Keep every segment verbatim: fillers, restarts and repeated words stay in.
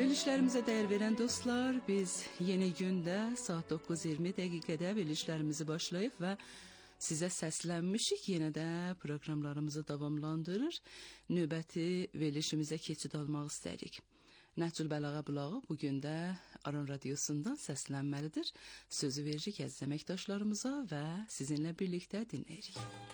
Verilişlerimize değer veren dostlar, biz yeni günde saat dokuz iyirmi dəqiqədə verilişlerimizi başlayıb və sizə səslənmişik. Yenə də proqramlarımızı davamlandırır. Növbəti verilişimizə keçid almaq istəyirik. Nəhcül Bəlağa Bulağı bugün də Aran Radiosundan səslənməlidir. Sözü veririk əziz əməkdaşlarımıza və sizinlə birlikdə dinləyirik.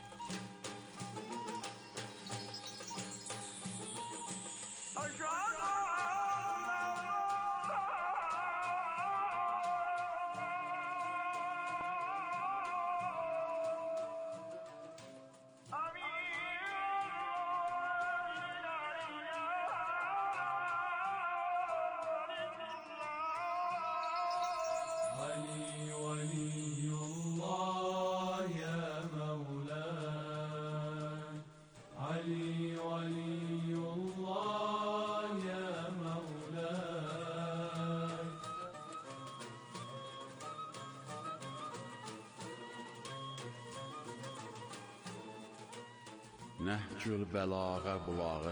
Nəhcül Bəlağa Bulağı.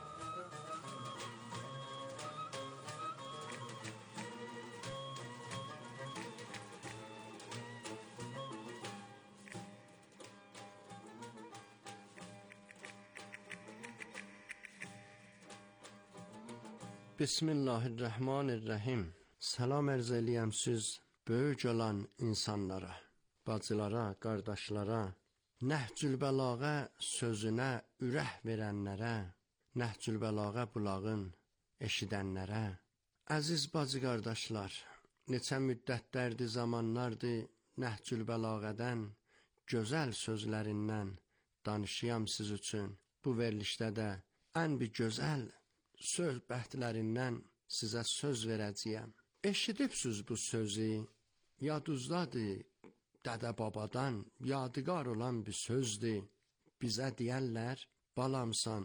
Bismillahirrahmanirrahim. Salam ərz eləyəm siz böyük olan insanlara, bacılara, qardaşlara, Nəhcül Bəlağa sözünə ürək verənlərə, Nəhcül Bəlağa Bulağın eşidənlərə. Əziz bacı qardaşlar, neçə müddətlərdir, zamanlardır Nəhcül Bəlağədən, gözəl sözlərindən danışıyam siz üçün. Bu verilişdə də ən bir gözəl söhbətlərindən sizə söz verəcəyəm. Eşidibsiniz bu sözü, yadınızdadır, dədə-babadan yadigar olan bir sözdür. Bizə deyərlər, balamsan,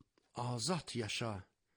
azad yaşa,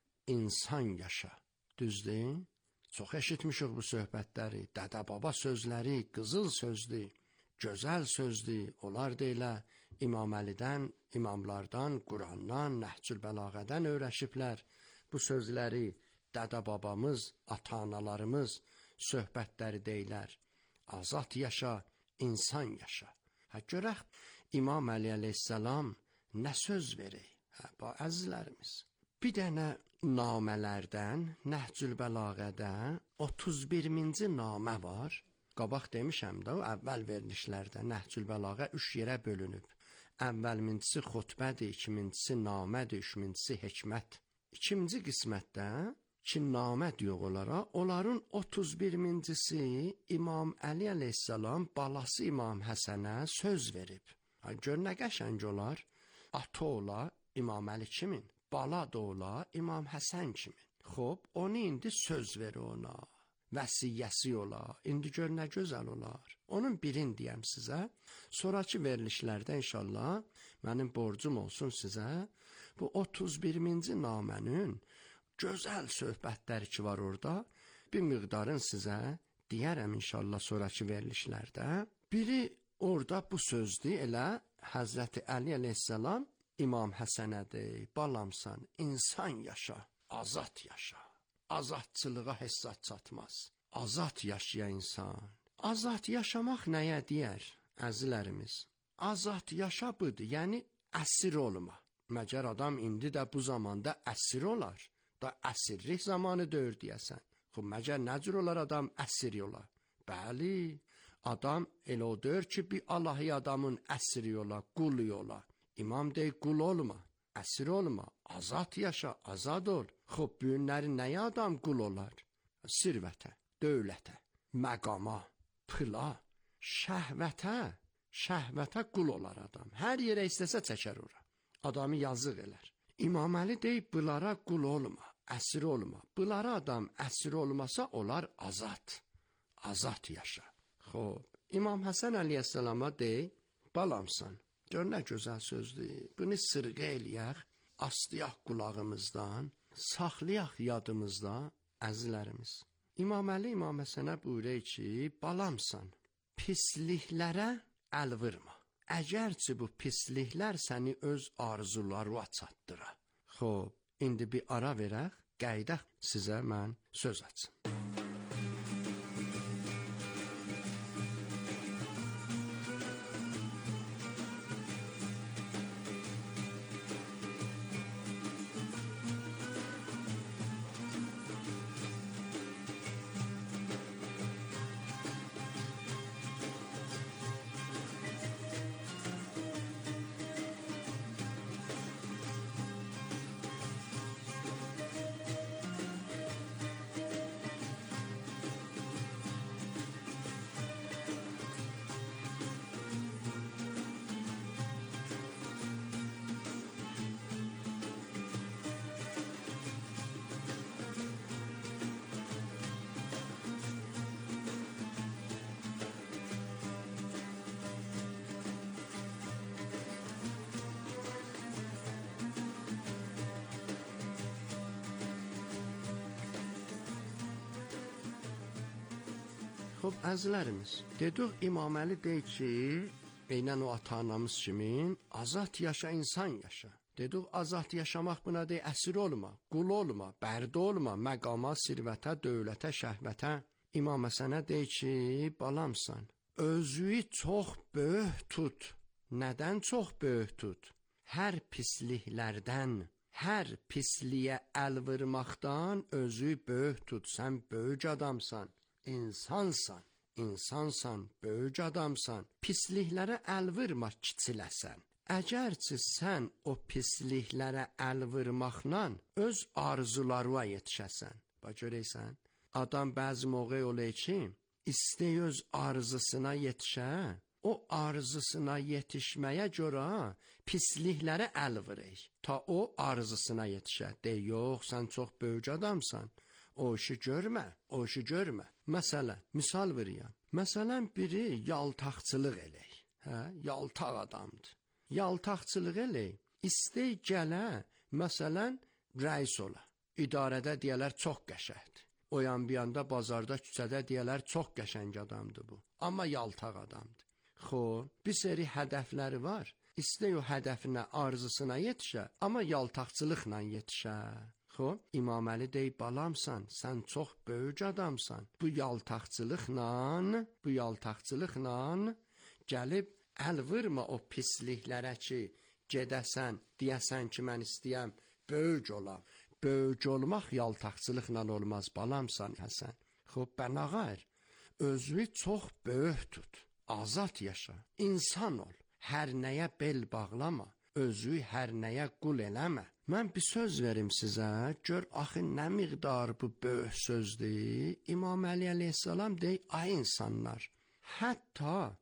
insan yaşa. Düzdür? Çox eşitmişik bu söhbətləri, dədə-baba sözləri, qızıl sözdür, gözəl sözdür. Onlar da elə İmam Əlidən, imamlardan, Qurandan, Nəhcül Bəlağədən öyrəşiblər. Bu sözləri dədə-babamız, ata-analarımız söhbətləri deyilər. Azad yaşa, İnsan yaşa. Hə, görək İmam Əli əleyhissalam nə söz verir? Hə, bu əzizlərimiz. Bir dənə namələrdən, Nəhcül Bəlağədə otuz birinci namə var. Qabaq demişəm də, o əvvəl verilişlərdə Nəhcül Bəlağə üç yerə bölünüb. Əvvəlmincisi xutbədir, ikincisi namədir, üçüncüsü hikmət. İkinci qismətdə ki, namə diyor onlara, onların otuz birincisi İmam Əli əleyhissalam balası İmam Həsənə söz verib. Ha, gör nə qəşəng olar, ata ola İmam Əli kimin, bala da ola İmam Həsən kimin. Xob, onu indi söz verir ona, vəsiyyəsi ola, indi gör nə gözəl olar. Onun birini deyəm sizə, sonraki verilişlərdə inşallah mənim borcum olsun sizə, bu otuz birinci namənin gözəl söhbətləri ki var orada, bir miqdarın sizə deyərəm inşallah sonraki verilişlərdə. Biri orada bu sözdür, elə Həzrəti Əli əleyhissalam İmam Həsənədir, balamsan, insan yaşa, azad yaşa. Azadçılığa hesab çatmaz. Azad yaşaya insan. Azad yaşamaq nəyə deyər, əzilərimiz? Azad yaşa budur, yəni əsir olma. Məgər adam indi də bu zamanda əsir olar. Da əsirlik zamanı döyür deyəsən. Xub, məgər nəcür olar adam əsiri ola? Bəli, adam elə o döyür ki, bir Allahi adamın əsiri ola, qulu ola. İmam dey, qul olma, əsir olma, azad yaşa, azad ol. Xub, bu günləri nəyə adam qul olar? Sirvətə, dövlətə, məqama, pıla, şəhvətə, şəhvətə qul olar adam. Hər yerə istəsə çəkər ora. Adamı yazıq elər. İmam Əli deyib, bunlara qul olma, əsir olma. Bunlara adam əsir olmasa, onlar azad. Azad yaşa. Xob, İmam Həsən əleyhissalama deyib, balamsan, gör nə gözəl sözdür. Bunu sırğa eləyək, astıyaq qulağımızdan, saxlayaq yadımızda, əzilərimiz. İmam Əli İmam Həsənə buyurur ki, balamsan, pisliklərə əl vurma. Əgərçi bu pisliklər səni öz arzularına çatdıra. Xob, indi bir ara verək, qayda sizə mən söz açım. Xoş, əzizlərimiz, dedik İmam Əli deyir ki, eynən o ata-anamız kimi azad yaşa, insan yaşa. Dedik azad yaşamaq buna deyir, əsir olma, qul olma, bərdə olma, məqama, sirvətə, dövlətə, şəhvətə. İmam Həsənə deyir ki, balamsan, özünü çox böyük tut. Nədən çox böyük tut? Hər pisliklərdən, hər pisliyə əl vurmaqdan özü böyük tut. Sən böyük adamsan. İnsansan, insansan, böyük adamsan, pisliklərə əl vurma kiçiləsən. Əgərçi sən o pisliklərə əl vurmaqla öz arzularına yetişəsən. Bax görəysən, adam bəzi moqey olur ki, istəy öz arzusuna yetişə, o arzusuna yetişməyə görə pisliklərə əl vurur. Ta o arzusuna yetişə. Dey, yox, sən çox böyük adamsan. O işi görmə, o işi görmə. Məsələn, misal verəyəm. Məsələn, biri yaltaqçılıq elək. Hə, yaltaq adamdır. Yaltaqçılıq elək. İstəy gələ, məsələn, rəis ola. İdarədə deyələr çox qəşəngdir. O yan bir yanda bazarda, küçədə deyələr çox qəşəng adamdır bu. Amma yaltaq adamdır. Xoş, bir seri hədəfləri var. İstəy o hədəfinə, arzusuna yetişə, amma yaltaqçılıqla yetişə. Xoş, İmam Əli deyib, balamsan, sən çox böyük adamsan. Bu yaltaqçılıqla, bu yaltaqçılıqla gəlib əl vurma o pisliklərə ki, gedəsən, deyəsən ki, mən istəyəm, böyük olam. Böyük olmaq yaltaqçılıqla olmaz, balamsan Həsən. Xoş, bənağayr, özünü çox böyük tut, azad yaşa, insan ol, hər nəyə bel bağlama. Özü hər nəyə qul eləmə. Mən bir söz verim sizə, gör axı nə miqdar bu böyük sözdür. İmam Əli əleyhissalam deyir, ay insanlar, hətta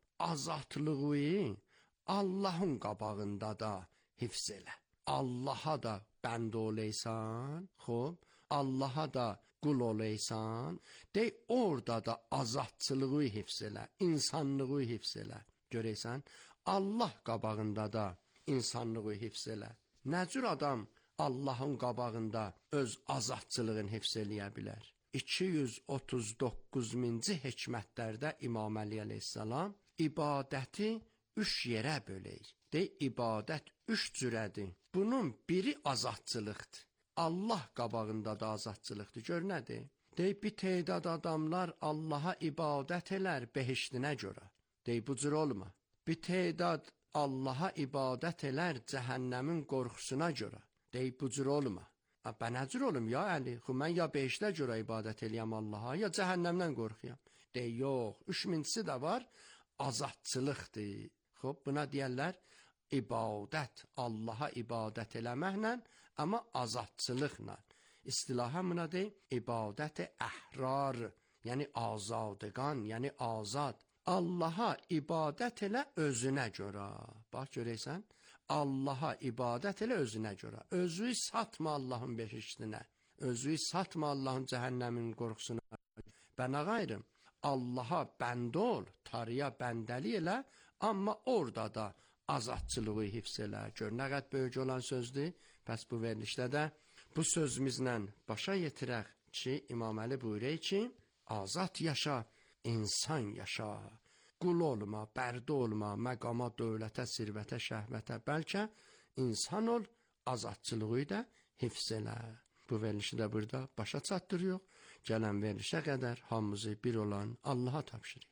azadlığı Allahın qabağında da hifz elə. Allaha da bənd oleysan, xoş, Allaha da qul oleysan, deyir, orada da azadçılığı hifz elə, insanlığı hifz elə. Görəysən, Allah qabağında da insanlığı hifz elə. Nə cür adam Allahın qabağında öz azadçılığını hifz eləyə bilər? iki yüz otuz doqquz minci hikmətlərdə İmam Əli əleyhissalam ibadəti üç yerə bölək. Dey, ibadət üç cürədir. Bunun biri azadçılıqdır. Allah qabağında da azadçılıqdır. Gör nədir? Dey, bir teydad adamlar Allaha ibadət elər behiştinə görə. Dey, bu cür olma. Bir teydad Allaha ibadət elər cəhənnəmin qorxusuna görə. Dey, bu cür olma. Bə nə cür olum ya Əli? Xü, mən ya beşdə görə ibadət eləyəm Allaha, ya cəhənnəmdən qorxuyam. Dey, yox, üç mincisi də var, azadçılıqdır. Xoş, buna deyərlər, ibadət, Allaha ibadət eləməklə, amma azadçılıqla. İstilaha buna dey, ibadət-i əhrar, yəni azadqan, yəni azad. Allaha ibadət elə özünə görə. Bax, görəysən, Allaha ibadət elə özünə görə. Özü satma Allahın behiştinə. Özü satma Allahın cəhənnəmin qorxusuna. Bənə qayrım, Allaha bənd ol, tarıya bəndəli elə, amma orada da azadçılığı hifz elə. Gör, nə qəd böyük olan sözdür. Bəs bu verilişdə də bu sözümüzlə başa yetirək ki, İmam Əli buyurur ki, azad yaşa, insan yaşa, qul olma, bərdə olma, məqama, dövlətə, sirvətə, şəhvətə, bəlkə insan ol, azadçılığı da hifz elə. Bu verilişi də burada başa çatdırıyor. Gələn verilişə qədər hamımızı bir olan Allaha tapşırıyor.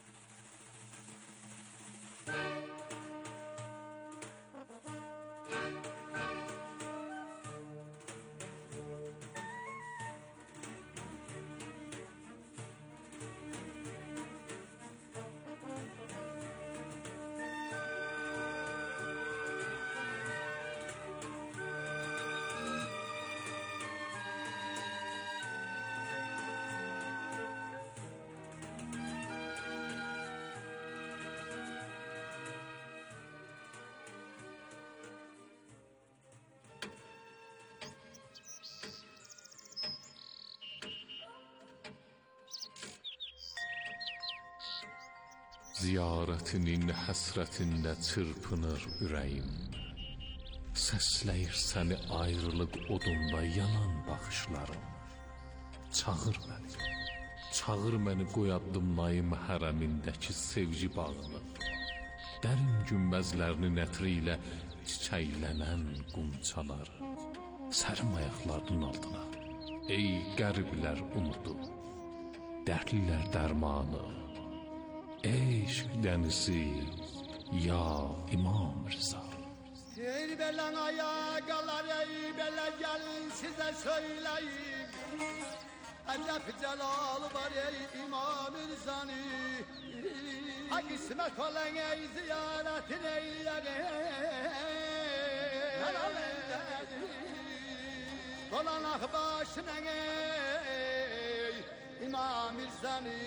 Ziyarətinin həsrətində çırpınır ürəyim. Səsləyir səni ayrılıq odunda yanan baxışlarım. Çağır məni, çağır məni qoyaddım naim hərəmindəki sevgi bağını. Dərin günbəzlərinin ətri ilə çiçəklənən qumçalar. Sərim ayaqlarının altına, ey qəriblər umudu, dərdlilər dərmanı. Eşq dənizi, ya İmam Rıza. Ey belen ayakalar, ey bele gelin size söyleyeyim. Acep celalı var ey İmam Rıza'nı. Ha kısmet olan ey ziyaretin eyleyin. Dolanak başına ey İmam Rıza'nı.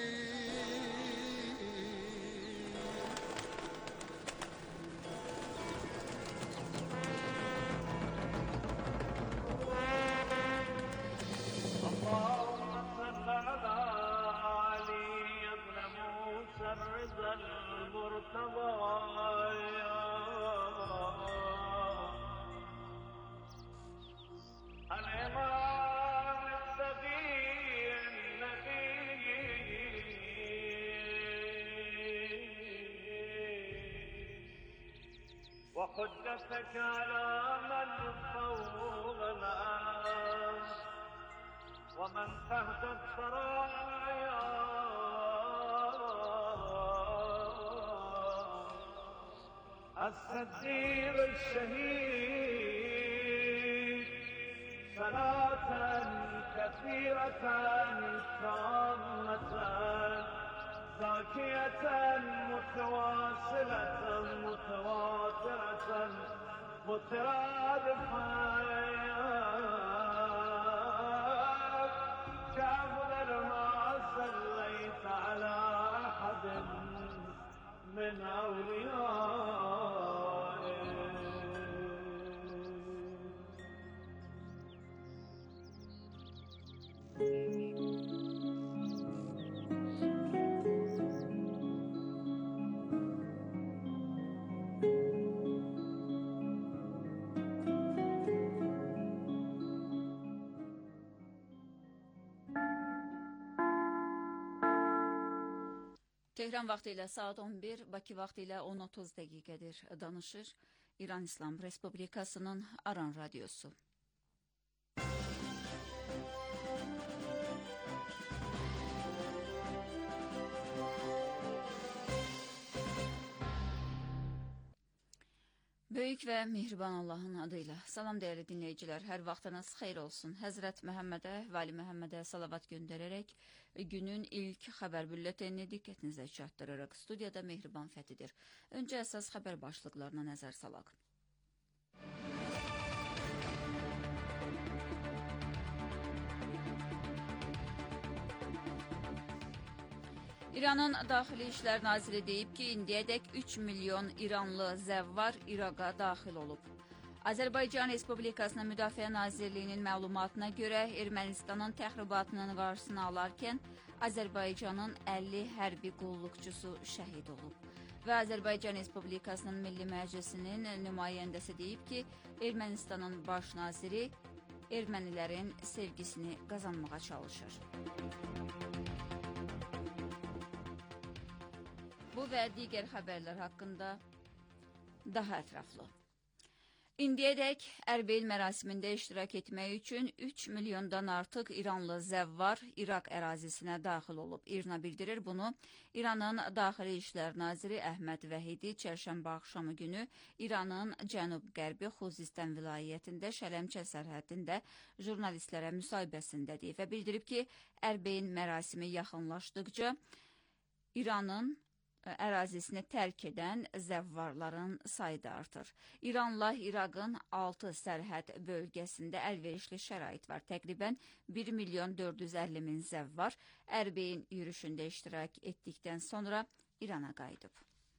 وحجتك على من فوق الأرض ومن تحت الثرايا الصديق الشهيد صلاة كثيرة تامة زاكية متواصلة متواترة مترادفة كأفضل ما صليت على أحد من أوليائك. Tehran vaxtı ilə saat on bir, Bakı vaxtı ilə on otuz dəqiqədir. Danışır İran İslam Respublikasının Aran Radyosu. Böyük və mehriban Allahın adıyla. Salam dəyərli dinləyicilər, hər vaxtınız xeyir olsun. Həzrət Məhəmmədə, Vali Məhəmmədə salavat göndərərək günün ilk xəbər bülletenini diqqətinizə çatdırırıq. Studiyada Mehriban Fəthidir. Öncə əsas xəbər başlıqlarına nəzər salaq. İranın Daxili İşlər Naziri deyib ki, indiyədək üç milyon İranlı zəvvar İraqa daxil olub. Azərbaycan Respublikasının Müdafiə Nazirliyinin məlumatına görə Ermənistanın təxribatının qarşısını alarkən Azərbaycanın əlli hərbi qulluqçusu şəhid olub. Və Azərbaycan Respublikasının Milli Məclisinin nümayəndəsi deyib ki, Ermənistanın baş naziri ermənilərin sevgisini qazanmağa çalışır. Bu və digər xəbərlər haqqında daha ətraflı. İndiyədək Ərbeil mərasimində iştirak etmək üçün üç milyondan artıq İranlı zəvvar İraq ərazisinə daxil olub. İRNA bildirir bunu. İranın Daxili İşlər Naziri Əhməd Vəhidi çərşənbə axşamı günü İranın cənub-qərbi Xuzistan vilayətində Şələmçə sərhədində jurnalistlərə müsahibəsində deyib və bildirib ki, Ərbeil mərasimi yaxınlaşdıqca İranın ərazisini tərk edən zəvvarların sayı da artır. İranla İraqın altı sərhəd bölgəsində əlverişli şərait var. Təqribən bir milyon dörd yüz əlli min zəvvar Ərbeil yürüşündə iştirak etdikdən sonra İrana qayıdıb.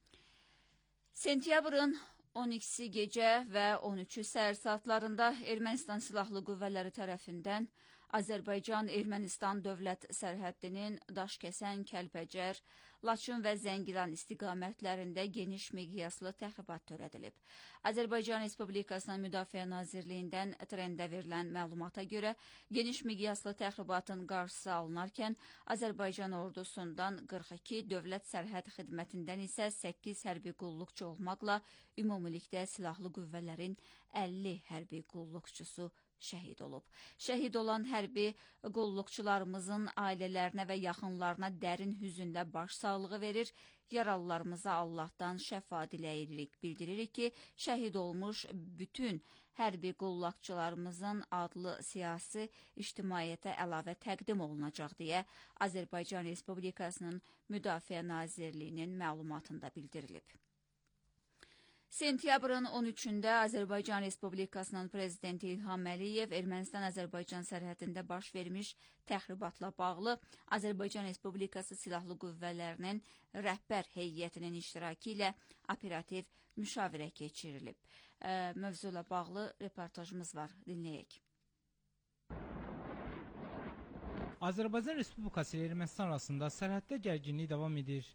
Sentyabrın on ikisi gecə və on üçü səhər saatlarında Ermənistan Silahlı Qüvvələri tərəfindən Azərbaycan-Ermənistan dövlət sərhəddinin Daşkəsən, Kəlbəcər, Laçın və Zəngilan istiqamətlərində geniş miqyaslı təxribat törədilib. Azərbaycan Respublikasının Müdafiə Nazirliyindən trendə verilən məlumata görə geniş miqyaslı təxribatın qarşısı alınarkən Azərbaycan ordusundan qırx iki, dövlət sərhəd xidmətindən isə səkkiz hərbi qulluqçu olmaqla ümumilikdə silahlı qüvvələrin əlli hərbi qulluqçusu şəhid olub. Şəhid olan hərbi qulluqçularımızın ailələrinə və yaxınlarına dərin hüzünlə baş sağlığı verir, yaralılarımıza Allahdan şəfa diləyirik. Bildiririk ki, şəhid olmuş bütün hərbi qulluqçularımızın adlı siyasi ictimaiyyətə əlavə təqdim olunacaq deyə Azərbaycan Respublikasının Müdafiə Nazirliyinin məlumatında bildirilib. Sentyabrın on üçündə Azərbaycan Respublikasının Prezidenti İlham Əliyev Ermənistan-Azərbaycan sərhədində baş vermiş təxribatla bağlı Azərbaycan Respublikası Silahlı Qüvvələrinin rəhbər heyətinin iştirakı ilə operativ müşavirə keçirilib. Mövzuyla bağlı reportajımız var, dinləyək. Azərbaycan Respublikası ilə Ermənistan arasında sərhəddə gərginlik davam edir.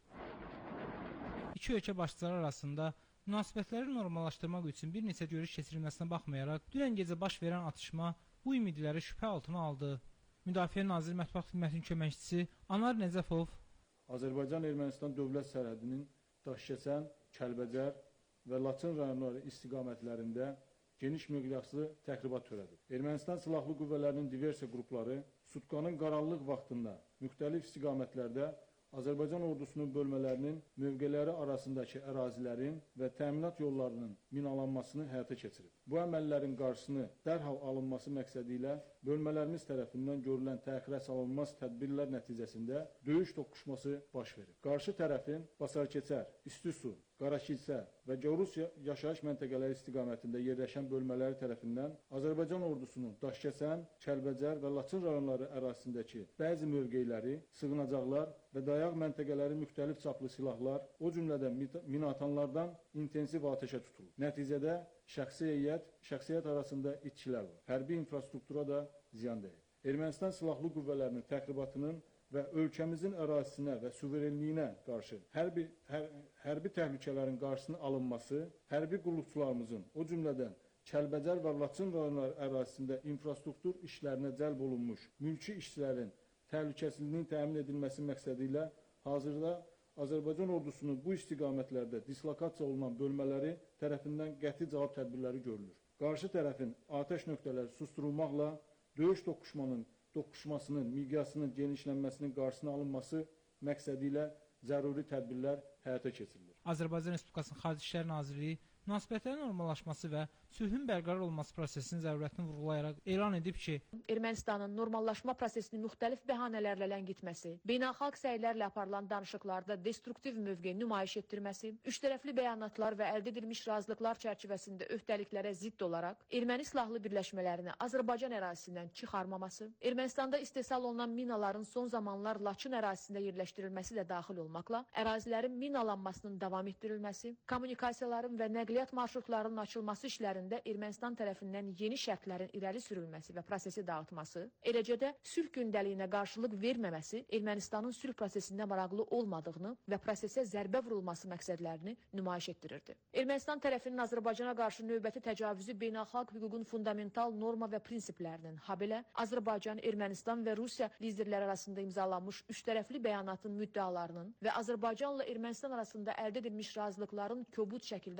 İki ölkə başçıları arasında münasibətləri normallaşdırmaq üçün bir neçə görüş keçirilməsinə baxmayaraq, dünən gecə baş verən atışma bu ümidləri şübhə altına aldı. Müdafiə Naziri Mətbuat Xidmətinin köməkçisi Anar Nəcəfov Azərbaycan-Ermənistan dövlət sərhədinin Daşkəsən, Kəlbəcər və Laçın rayonları istiqamətlərində geniş miqyaslı təxribat törədib. Ermənistan Silahlı Qüvvələrinin diversiya qrupları sutkanın qaranlıq vaxtında müxtəlif istiqamətlərdə Azərbaycan ordusunun bölmələrinin mövqeləri arasındakı ərazilərin və təminat yollarının minalanmasını həyata keçirib. Bu əməllərin qarşısını dərhal alınması məqsədi ilə bölmələrimiz tərəfindən görülən təxirə salınmaz tədbirlər nəticəsində döyüş toqquşması baş verib. Qarşı tərəfin Basarkeçər, İstisu, Qarakilsə və Gorus yaşayış məntəqələri istiqamətində yerləşən bölmələri tərəfindən Azərbaycan ordusunun Daşkəsən, Kəlbəcər və Laçın rayonları ərazisindəki bəzi mövqeləri, sığınacaqlar və dayaq məntəqələri müxtəlif çaplı silahlar, o cümlədən minatanlardan intensiv atəşə tutulur. Nəticədə şəxsi heyət, şəxsiyyət arasında itkilər var. Hərbi infrastruktura da ziyan dəyir. Ermənistan Silahlı Qüvvələrinin təxribatının və ölkəmizin ərazisinə və suverenliyinə qarşı hərbi, hər, hərbi təhlükələrin qarşısının alınması, hərbi qulluqçularımızın, o cümlədən Kəlbəcər və Laçın rayonları ərazisində infrastruktur işlərinə cəlb olunmuş mülki işçilərin təhlükəsizliyinin təmin edilməsi məqsədi ilə hazırda Azərbaycan ordusunun bu istiqamətlərdə dislokasiya olunan bölmələri tərəfindən qəti cavab tədbirləri görülür. Qarşı tərəfin atəş nöqtələri susturulmaqla döyüş toqquşmanın toqquşmasının, miqyasının genişlənməsinin qarşısının alınması məqsədi ilə zəruri tədbirlər həyata keçirilir. Azərbaycan Respublikasının Xarici İşlər Nazirliyi münasibətlərin normallaşması və sülhün bərqərar olması prosesinin zərurətini vurğulayaraq elan edib ki, Ermənistanın normallaşma prosesini müxtəlif bəhanələrlə ləngitməsi, beynəlxalq səylərlə aparılan danışıqlarda destruktiv mövqe nümayiş etdirməsi, üçtərəfli bəyanatlar və əldə edilmiş razılıqlar çərçivəsində öhdəliklərə zidd olaraq erməni silahlı birləşmələrini Azərbaycan ərazisindən çıxarmaması, Ermənistanda istehsal olunan minaların son zamanlar Laçın ərazisində yerləşdirilməsi də daxil olmaqla ərazilərin minalanmasının davam etdirilməsi, kommunikasiyaların və nəqliyyat marşrutlarının açılması işlərində Ermənistan tərəfindən yeni şərtlərin irəli sürülməsi və prosesi dağıtması, eləcə də sülh gündəliyinə qarşılıq verməməsi Ermənistanın sülh prosesində maraqlı olmadığını və prosesə zərbə vurulması məqsədlərini nümayiş etdirirdi. Ermənistan tərəfinin Azərbaycana qarşı növbəti təcavüzü beynəlxalq hüququn fundamental norma və prinsiplərinin, habelə Azərbaycan, Ermənistan və Rusiya liderləri arasında imzalanmış üçtərəfli bəyanatın müddəalarının və Azərbaycanla Ermənistan arasında əldə edilmiş razılıqların kobud şəkildə pozulması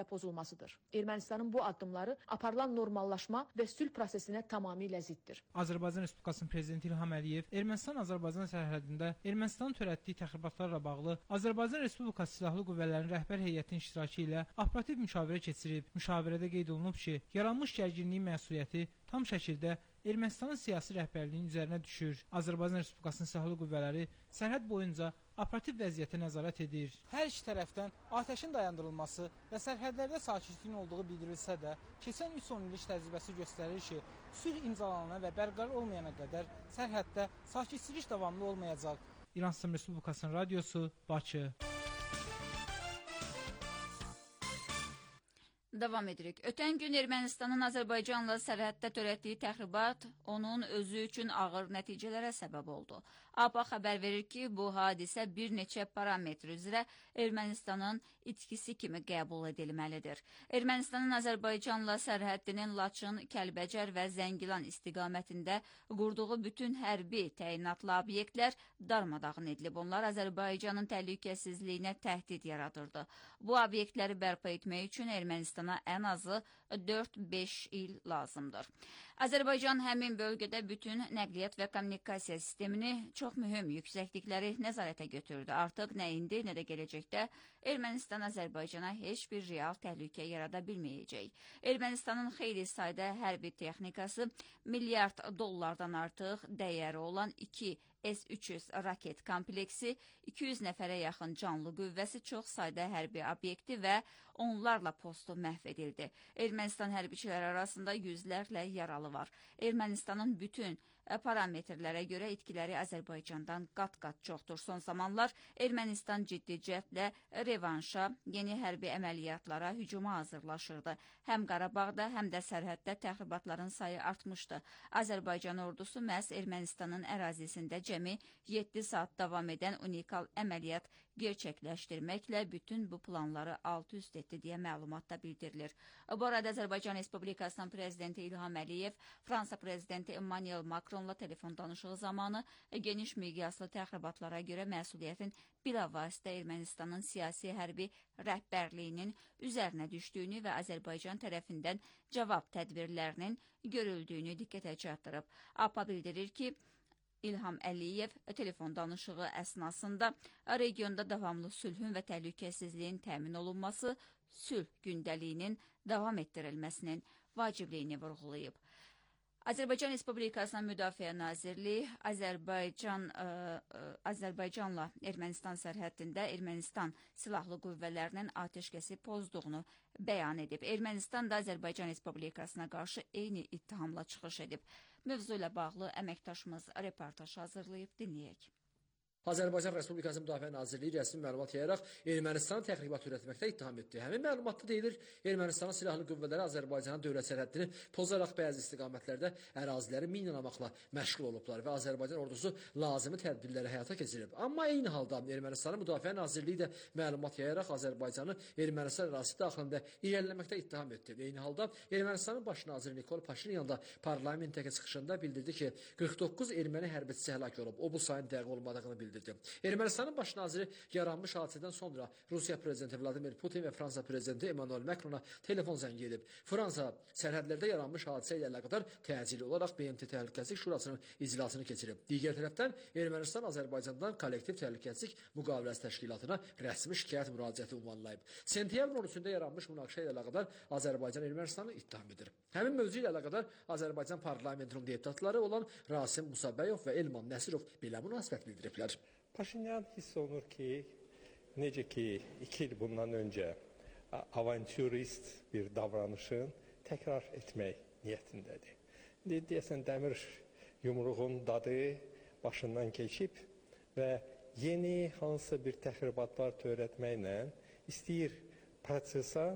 olmasıdır. Ermənistanın bu addımları aparılan normallaşma və sülh prosesinə tamamilə ziddir. Azərbaycan Respublikasının Prezidenti İlham Əliyev Ermənistan-Azərbaycan sərhədində Ermənistanın törətdiyi təxribatlarla bağlı Azərbaycan Respublikası Silahlı Qüvvələrinin rəhbər heyətinin iştirakı ilə operativ müşavirə keçirib. Müşavirədə qeyd olunub ki, yaranmış gərginliyin məsuliyyəti tam şəkildə Ermənistanın siyasi rəhbərliyinin üzərinə düşür. Azərbaycan Respublikasının Silahlı Qüvvələri sərhəd boyunca operativ vəziyyətə nəzarət edir. Hər iki tərəfdən atəşin dayandırılması və sərhədlərdə sakitliyin olduğu bildirilsə də, keçən üç on illik təcrübəsi göstərir ki, sülh imzalanana və bərqərar olmayana qədər sərhəddə sakitçilik davamlı olmayacaq. İran İslam Respublikasının radiosu, Bakı. Davam edirik. Ötən gün Ermənistanın Azərbaycanla sərhəddə törətdiyi təxribat onun özü üçün ağır nəticələrə səbəb oldu. A P A xəbər verir ki, bu hadisə bir neçə parametr üzrə Ermənistanın itkisi kimi qəbul edilməlidir. Ermənistanın Azərbaycanla sərhəddinin Laçın, Kəlbəcər və Zəngilan istiqamətində qurduğu bütün hərbi təyinatlı obyektlər darmadağın edilib. Onlar Azərbaycanın təhlükəsizliyinə təhdid yaradırdı. Bu obyektləri bərpa etmək üçün Ermənistan ən azı dörd beş il lazımdır. Azərbaycan həmin bölgədə bütün nəqliyyat və kommunikasiya sistemini çox mühüm yüksəklikləri nəzarətə götürdü. Artıq nə indi, nə də gələcəkdə Ermənistan Azərbaycana heç bir real təhlükə yarada bilməyəcək. Ermənistanın xeyli sayda hərbi texnikası, milyard dollardan artıq dəyəri olan iki S üç yüz raket kompleksi, iki yüz nəfərə yaxın canlı qüvvəsi, çox sayda hərbi obyekti və onlarla postu məhv edildi. Ermənistan hərbiçiləri arasında yüzlərlə yaralı var. Ermənistanın bütün parametrlərə görə itkiləri Azərbaycandan qat-qat çoxdur. Son zamanlar Ermənistan ciddi cəhdlə revanşa, yeni hərbi əməliyyatlara, hücuma hazırlaşırdı. Həm Qarabağda, həm də sərhəddə təxribatların sayı artmışdı. Azərbaycan ordusu məhz Ermənistanın ərazisində cəmi yeddi saat davam edən unikal əməliyyat gerçəkləşdirməklə bütün bu planları alt-üst etdi deyə məlumatda bildirilir. Bu arada Azərbaycan Respublikasının Prezidenti İlham Əliyev, Fransa Prezidenti Emmanuel Macronla telefon danışığı zamanı geniş miqyaslı təxribatlara görə məsuliyyətin bilavasitə Ermənistanın siyasi hərbi rəhbərliyinin üzərinə düşdüyünü və Azərbaycan tərəfindən cavab tədbirlərinin görüldüyünü diqqətə çatdırıb. A P A bildirir ki, İlham Əliyev telefon danışığı əsnasında regionda davamlı sülhün və təhlükəsizliyin təmin olunması, sülh gündəliyinin davam etdirilməsinin vacibliyini vurğulayıb. Azərbaycan Respublikasının Müdafiə Nazirliyi Azərbaycan, ə, ə, Azərbaycanla Ermənistan sərhəddində Ermənistan silahlı qüvvələrinin atəşkəsi pozduğunu bəyan edib. Ermənistan da Azərbaycan Respublikasına qarşı eyni ittihamla çıxış edib. Mövzu ilə bağlı əməkdaşımız reportaj hazırlayıb, dinləyək. Azərbaycan Respublikası Müdafiə Nazirliyi rəsmi məlumat yayaraq Ermənistanı təxribat törətməkdə ittiham etdi. Həmin məlumatda deyilir, Ermənistanın silahlı qüvvələri Azərbaycanın dövlət sərhəddini pozaraq bəzi istiqamətlərdə əraziləri minalamakla məşğul olublar və Azərbaycan ordusu lazımi tədbirləri həyata keçirib. Amma eyni halda Ermənistanın Müdafiə Nazirliyi də məlumat yayaraq Azərbaycanı Ermənistan ərazisi daxilində irəliləməkdə ittiham etdi. Eyni halda Ermənistanın baş naziri Nikol Paşinyan da parlamentə çıxışında bildirdi ki, qırx doqquz erməni hərbiçisi həlak olub. O bu sayın dəqiq olmadığını bildirdi. Ermənistanın baş naziri yaranmış hadisədən sonra Rusiya prezidenti Vladimir Putin və Fransa prezidenti Emmanuel Macrona telefon zəngi edib. Fransa sərhədlərdə yaranmış hadisə ilə əlaqədar təcili olaraq B M T Təhlükəsizlik Şurasının iclasını keçirib. Digər tərəfdən Ermənistan Azərbaycandan kollektiv təhlükəsizlik müqaviləsi təşkilatına rəsmi şikayət müraciəti ünvanlayıb. Sentyabrın on üçündə yaranmış münaqişə ilə əlaqədar Azərbaycan Ermənistanı ittiham edir. Həmin mövzu ilə əlaqədar Azərbaycan parlamentinin deputatları olan Rasim Musabəyov və Elman Nəsirov belə münasibət bildiriblər. Paşinyan hiss olunur ki, necə ki iki il bundan öncə avantürist bir davranışın təkrar etmək niyyətindədir. Deyəsən, dəmir yumruğun dadı başından keçib və yeni hansısa bir təxribatlar törətməklə istəyir prosesə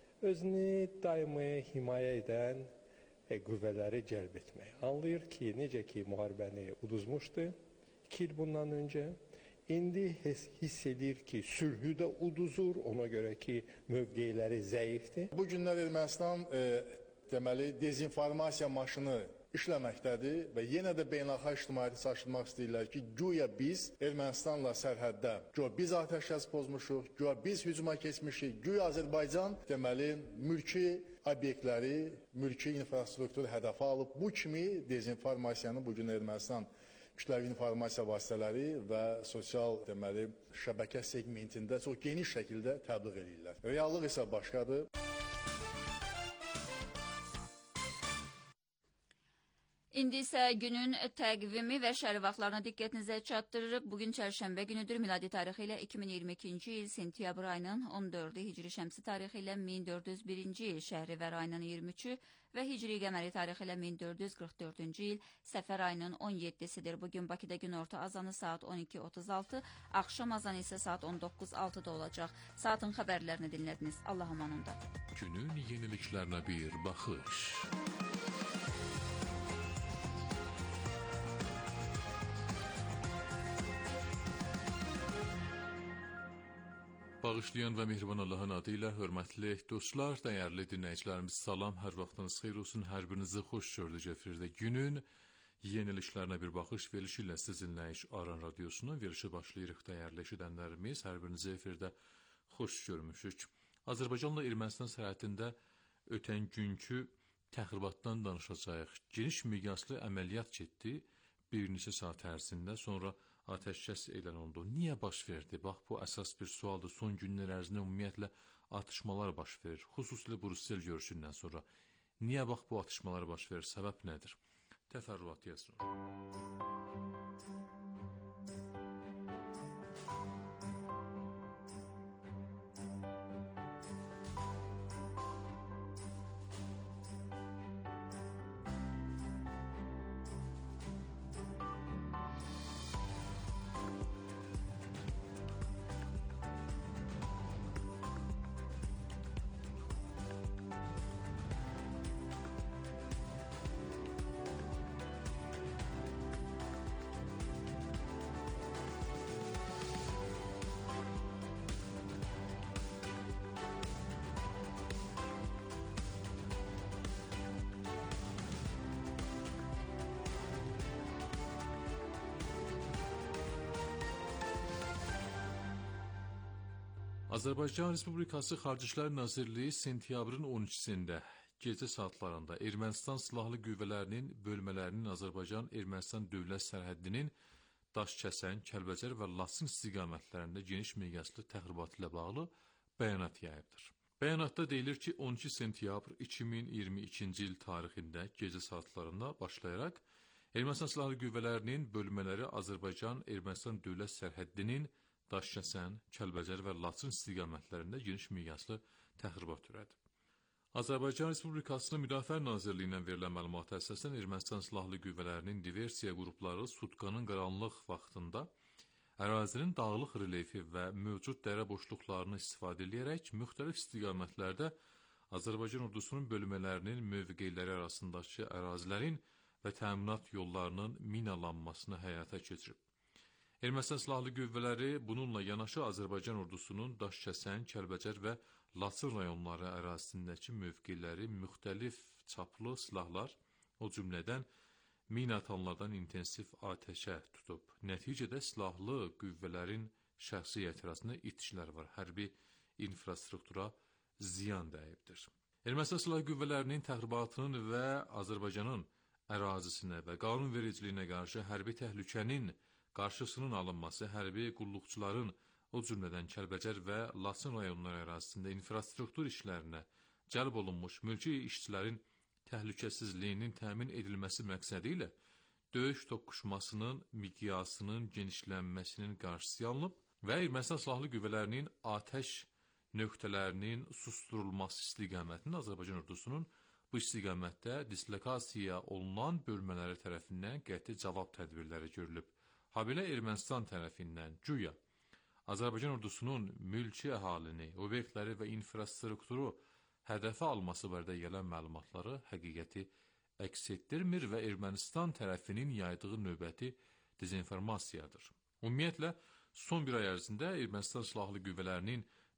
özünü daimi himayə edən e, qüvvələri cəlb etmək. Anlayır ki, necə ki müharibəni uduzmuşdu iki il bundan öncə, indi hiss edir ki, sülhü də uduzur, ona görə ki, mövqeləri zəifdir. Bu günlər Ermənistan e, deməli, dezinformasiya maşını işləməkdədir və yenə də beynəlxalq ictimaiyyəti çaşdırmaq istəyirlər ki, güya biz Ermənistanla sərhəddə, güya biz atəşkəs pozmuşuq, güya biz hücuma keçmişik, güya Azərbaycan deməli mülki obyektləri, mülki infrastruktur hədəfə alıb. Bu kimi dezinformasiyanı bugün Ermənistan kütləvi informasiya vasitələri və sosial deməli şəbəkə segmentində çox geniş şəkildə təbliğ edirlər. Reallıq isə başqadır. İndi isə günün təqvimi və şəhər vaxtlarına diqqətinizə çatdırırıq. Bugün çərşənbə günüdür. Miladi tarixi ilə iki min iyirmi ikinci il sentyabr ayının on dördü, hicri şəmsi tarixi ilə min dörd yüz birinci il, şəhrivar ayının iyirmi üçü və hicri qəməri tarixi ilə min dörd yüz qırx dördüncü il, səfər ayının on yeddisidir. Bugün Bakıda günorta azanı saat on iki otuz altı, axşam azanı isə saat on doqquz altıda olacaq. Saatın xəbərlərini dinlədiniz. Allah amanında. Günün yeniliklərinə bir baxış. Bağışlayan və mehriban Allahın adı ilə hörmətli dostlar, dəyərli dinləyicilərimiz, salam, hər vaxtınız xeyir olsun, hər birinizi xoş gördük efirdə. Günün yeniliklərinə bir baxış verilişi ilə sizinlə iş Aran Radiosunun verilişi başlayırıq, dəyərli eşidənlərimiz, hər birinizi efirdə xoş görmüşük. Azərbaycanla Ermənistan sərhədində ötən günkü təxribatdan danışacağıq. Geniş miqyaslı əməliyyat getdi bir neçə saat ərzində, sonra atəşkəs elan olundu. Niyə baş verdi? Bax, bu əsas bir sualdır. Son günlər ərzində ümumiyyətlə atışmalar baş verir. Xüsusilə Brüssel görüşündən sonra. Niyə bax bu atışmalar baş verir? Səbəb nədir? Təfərrüat yazın. Azərbaycan Respublikası Xarici İşlər Nazirliyi sentyabrın on ikisində gecə saatlarında Ermənistan Silahlı Qüvvələrinin bölmələrinin Azərbaycan-Ermənistan dövlət sərhəddinin Daşkəsən, Kəlbəcər və Laçın istiqamətlərində geniş miqyaslı təxribatı ilə bağlı bəyanat yayıbdır. Bəyanatda deyilir ki, on iki sentyabr iki min iyirmi ikinci il tarixində gecə saatlarında başlayaraq Ermənistan Silahlı Qüvvələrinin bölmələri Azərbaycan-Ermənistan dövlət sərhəddinin Daşkəsən, Kəlbəcər və Laçın istiqamətlərində geniş miqyaslı təxribat törədi. Azərbaycan Respublikasının Müdafiə Nazirliyindən verilən məlumata əsasən Ermənistan Silahlı Qüvvələrinin diversiya qrupları sutkanın qaranlıq vaxtında ərazinin dağlıq relyefi və mövcud dərə boşluqlarını istifadə edərək müxtəlif istiqamətlərdə Azərbaycan ordusunun bölmələrinin mövqeləri arasındakı ərazilərin və təminat yollarının minalanmasını həyata keçirib. Ermənistan Silahlı Qüvvələri bununla yanaşı Azərbaycan ordusunun Daşkəsən, Kəlbəcər və Laçın rayonları ərazisindəki mövqeləri müxtəlif çaplı silahlar, o cümlədən mina atanlardan intensiv atəşə tutub. Nəticədə silahlı qüvvələrin şəxsi etirazında itişlər var, hərbi infrastruktura ziyan dəyibdir. Ermənistan Silahlı Qüvvələrinin təxribatının və Azərbaycanın ərazisinə və qanunvericiliyinə qarşı hərbi təhlükənin qarşısının alınması, hərbi qulluqçuların, o cümlədən Kəlbəcər və Laçın rayonları ərazisində infrastruktur işlərinə cəlb olunmuş mülki işçilərin təhlükəsizliyinin təmin edilməsi məqsədi ilə döyüş toqquşmasının miqyasının genişlənməsinin qarşısı alınıb və Ermənistan Silahlı Qüvvələrinin atəş nöqtələrinin susturulması istiqamətində Azərbaycan ordusunun bu istiqamətdə dislokasiya olunan bölmələri tərəfindən qəti cavab tədbirləri görülüb. Habelə Ermənistan tərəfindən güya Azərbaycan ordusunun mülki əhalini, obyektləri və infrastrukturu hədəfə alması barədə gələn məlumatları həqiqəti əks etdirmir və Ermənistan tərəfinin yaydığı növbəti dezinformasiyadır. Ümumiyyətlə, son bir ay ərzində Ermənistan Silahlı Qüvvələrinin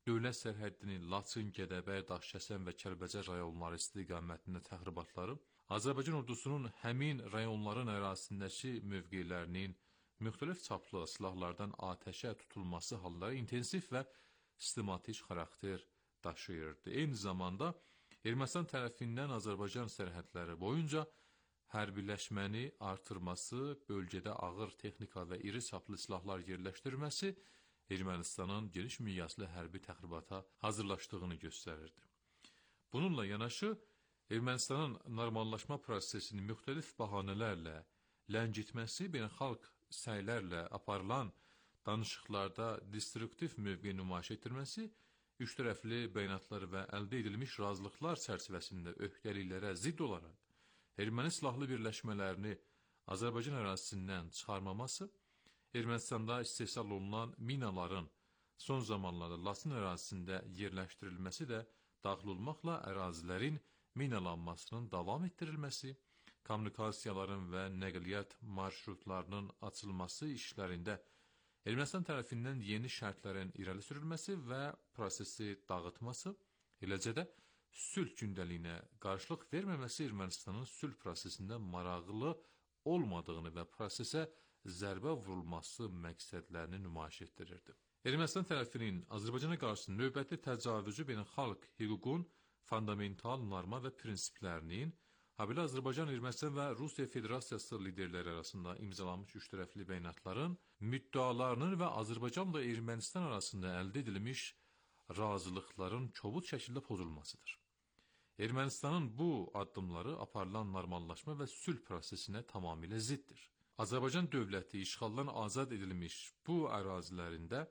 dövlət sərhəddinin Laçın, Gədəbəy, Daşkəsən və Kəlbəcər rayonları istiqamətində təxribatları Azərbaycan ordusunun həmin rayonların ərazisindəki mövqelərinin müxtəlif çaplı silahlardan atəşə tutulması halları intensiv və sistematik xarakter daşıyırdı. Eyni zamanda Ermənistan tərəfindən Azərbaycan sərhədləri boyunca hərbiləşməni artırması, bölgədə ağır texnika və iri çaplı silahlar yerləşdirməsi Ermənistanın geniş miqyaslı hərbi təxribata hazırlaşdığını göstərirdi. Bununla yanaşı, Ermənistanın normallaşma prosesini müxtəlif bəhanələrlə ləngitməsi, beynəlxalq səylərlə aparılan danışıqlarda destruktiv mövqe nümayiş etdirməsi, üç tərəfli bəyanatlar və əldə edilmiş razılıqlar çərçivəsində öhdəliklərə zidd olaraq erməni silahlı birləşmələrini Azərbaycan ərazisindən çıxarmaması, Ermənistanda istehsal olunan minaların son zamanlarda Laçın ərazisində yerləşdirilməsi də daxil olmaqla ərazilərin minalanmasının davam etdirilməsi, kommunikasiyaların və nəqliyyat marşrutlarının açılması işlərində Ermənistan tərəfindən yeni şərtlərin irəli sürülməsi və prosesi dağıtması, eləcə də sülh gündəliyinə qarşılıq verməməsi Ermənistanın sülh prosesində maraqlı olmadığını və prosesə zərbə vurulması məqsədlərini nümayiş etdirirdi. Ermənistan tərəfinin Azərbaycana qarşı növbəti təcavüzü beynəlxalq hüququn fundamental norma və prinsiplərinin, habelə Azərbaycan, Ermənistan və Rusiya Federasiyası liderləri arasında imzalanmış üçtərəfli bəyanatların müddialarının və Azərbaycanla Ermənistan arasında əldə edilmiş razılıqların kobud şəkildə pozulmasıdır. Ermənistanın bu addımları aparılan normallaşma və sülh prosesinə tamamilə ziddir. Azərbaycan dövləti işğaldan azad edilmiş bu ərazilərində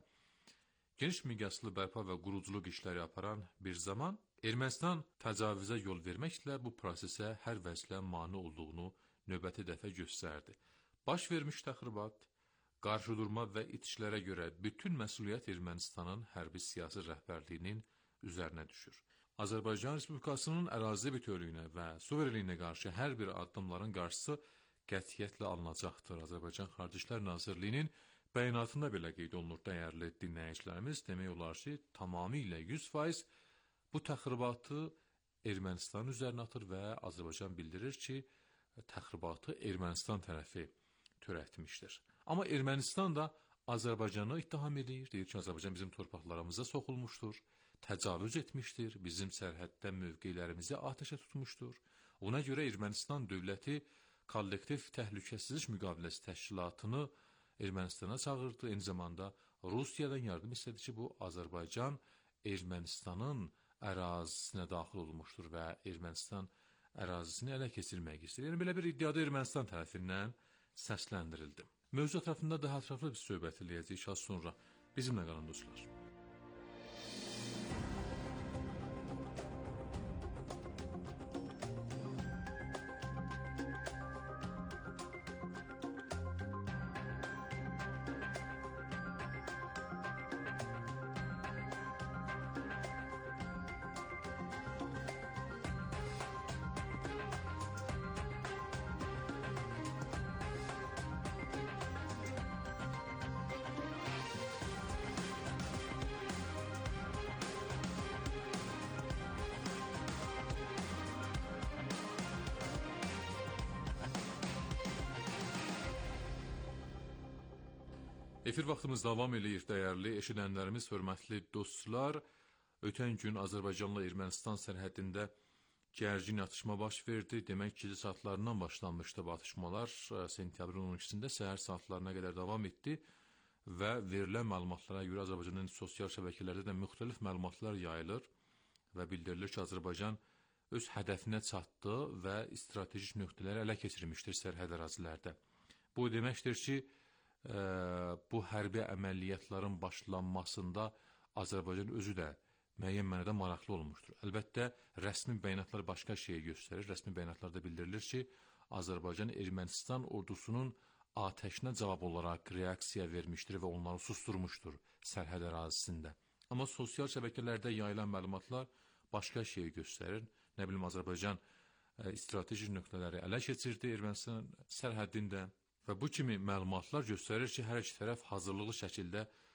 geniş miqyaslı bərpa və quruculuq işləri aparan bir zaman Ermənistan təcavüzə yol verməklə bu prosesə hər vəclə mane olduğunu növbəti dəfə göstərdi. Baş vermiş təxribat, qarşıdurma və itişlərə görə bütün məsuliyyət Ermənistanın hərbi siyasi rəhbərliyinin üzərinə düşür. Azərbaycan Respublikasının ərazi bütövlüyünə və suverenliyinə qarşı hər bir addımların qarşısı qətiyyətlə alınacaqdır. Azərbaycan Xarici İşlər Nazirliyinin bəyanatında belə qeyd olunur. Dəyərli dinləyicilərimiz, demək olar ki, tamamilə yüz faiz bu təxribatı Ermənistan üzərinə atır və Azərbaycan bildirir ki, təxribatı Ermənistan tərəfi törətmişdir. Amma Ermənistan da Azərbaycanı ittiham edir, deyir ki, Azərbaycan bizim torpaqlarımıza soxulmuşdur, təcavüz etmişdir, bizim sərhəddə mövqelərimizi atəşə tutmuşdur. Ona görə Ermənistan dövləti kollektiv təhlükəsizlik müqaviləsi təşkilatını Ermənistana çağırdı. Eyni zamanda Rusiyadan yardım istədi ki, bu Azərbaycan Ermənistanın ərazisinə daxil olmuşdur və Ermənistan ərazisini ələ keçirmək istəyir. Yəni, belə bir iddiada Ermənistan tərəfindən səsləndirildi. Mövzu ətrafında daha ətraflı bir söhbət eləyəcəyik az sonra. Bizimlə qalın dostlar. Efir vaxtımız davam edir, dəyərli eşidənlərimiz, hörmətli dostlar. Ötən gün Azərbaycanla Ermənistan sərhədində gərgin atışma baş verdi. Demək ki, gecə saatlarından başlanmışdı bu atışmalar. Sentyabrın on ikisində səhər saatlarına qədər davam etdi və verilən məlumatlara görə Azərbaycanın sosial şəbəkələrdə də müxtəlif məlumatlar yayılır və bildirilir ki, Azərbaycan öz hədəfinə çatdı və strateji nöqtələri ələ keçirmişdir sərhəd ərazilərdə. Bu deməkdir ki, bu hərbi əməliyyatların başlanmasında Azərbaycan özü də müəyyən mənada maraqlı olmuşdur. Əlbəttə, rəsmi bəyanatlar başqa şeyi göstərir. Rəsmi bəyanatlarda bildirilir ki, Azərbaycan Ermənistan ordusunun atəşinə cavab olaraq reaksiya vermişdir və onları susturmuşdur sərhəd ərazisində. Amma sosial şəbəkələrdə yayılan məlumatlar başqa şeyi göstərir. Nə bilim, Azərbaycan strateji nöqtələri ələ keçirdi Ermənistan sərhəddində və bu kimi məlumatlar göstərir ki, hər iki tərəf hazırlıqlı şəkildə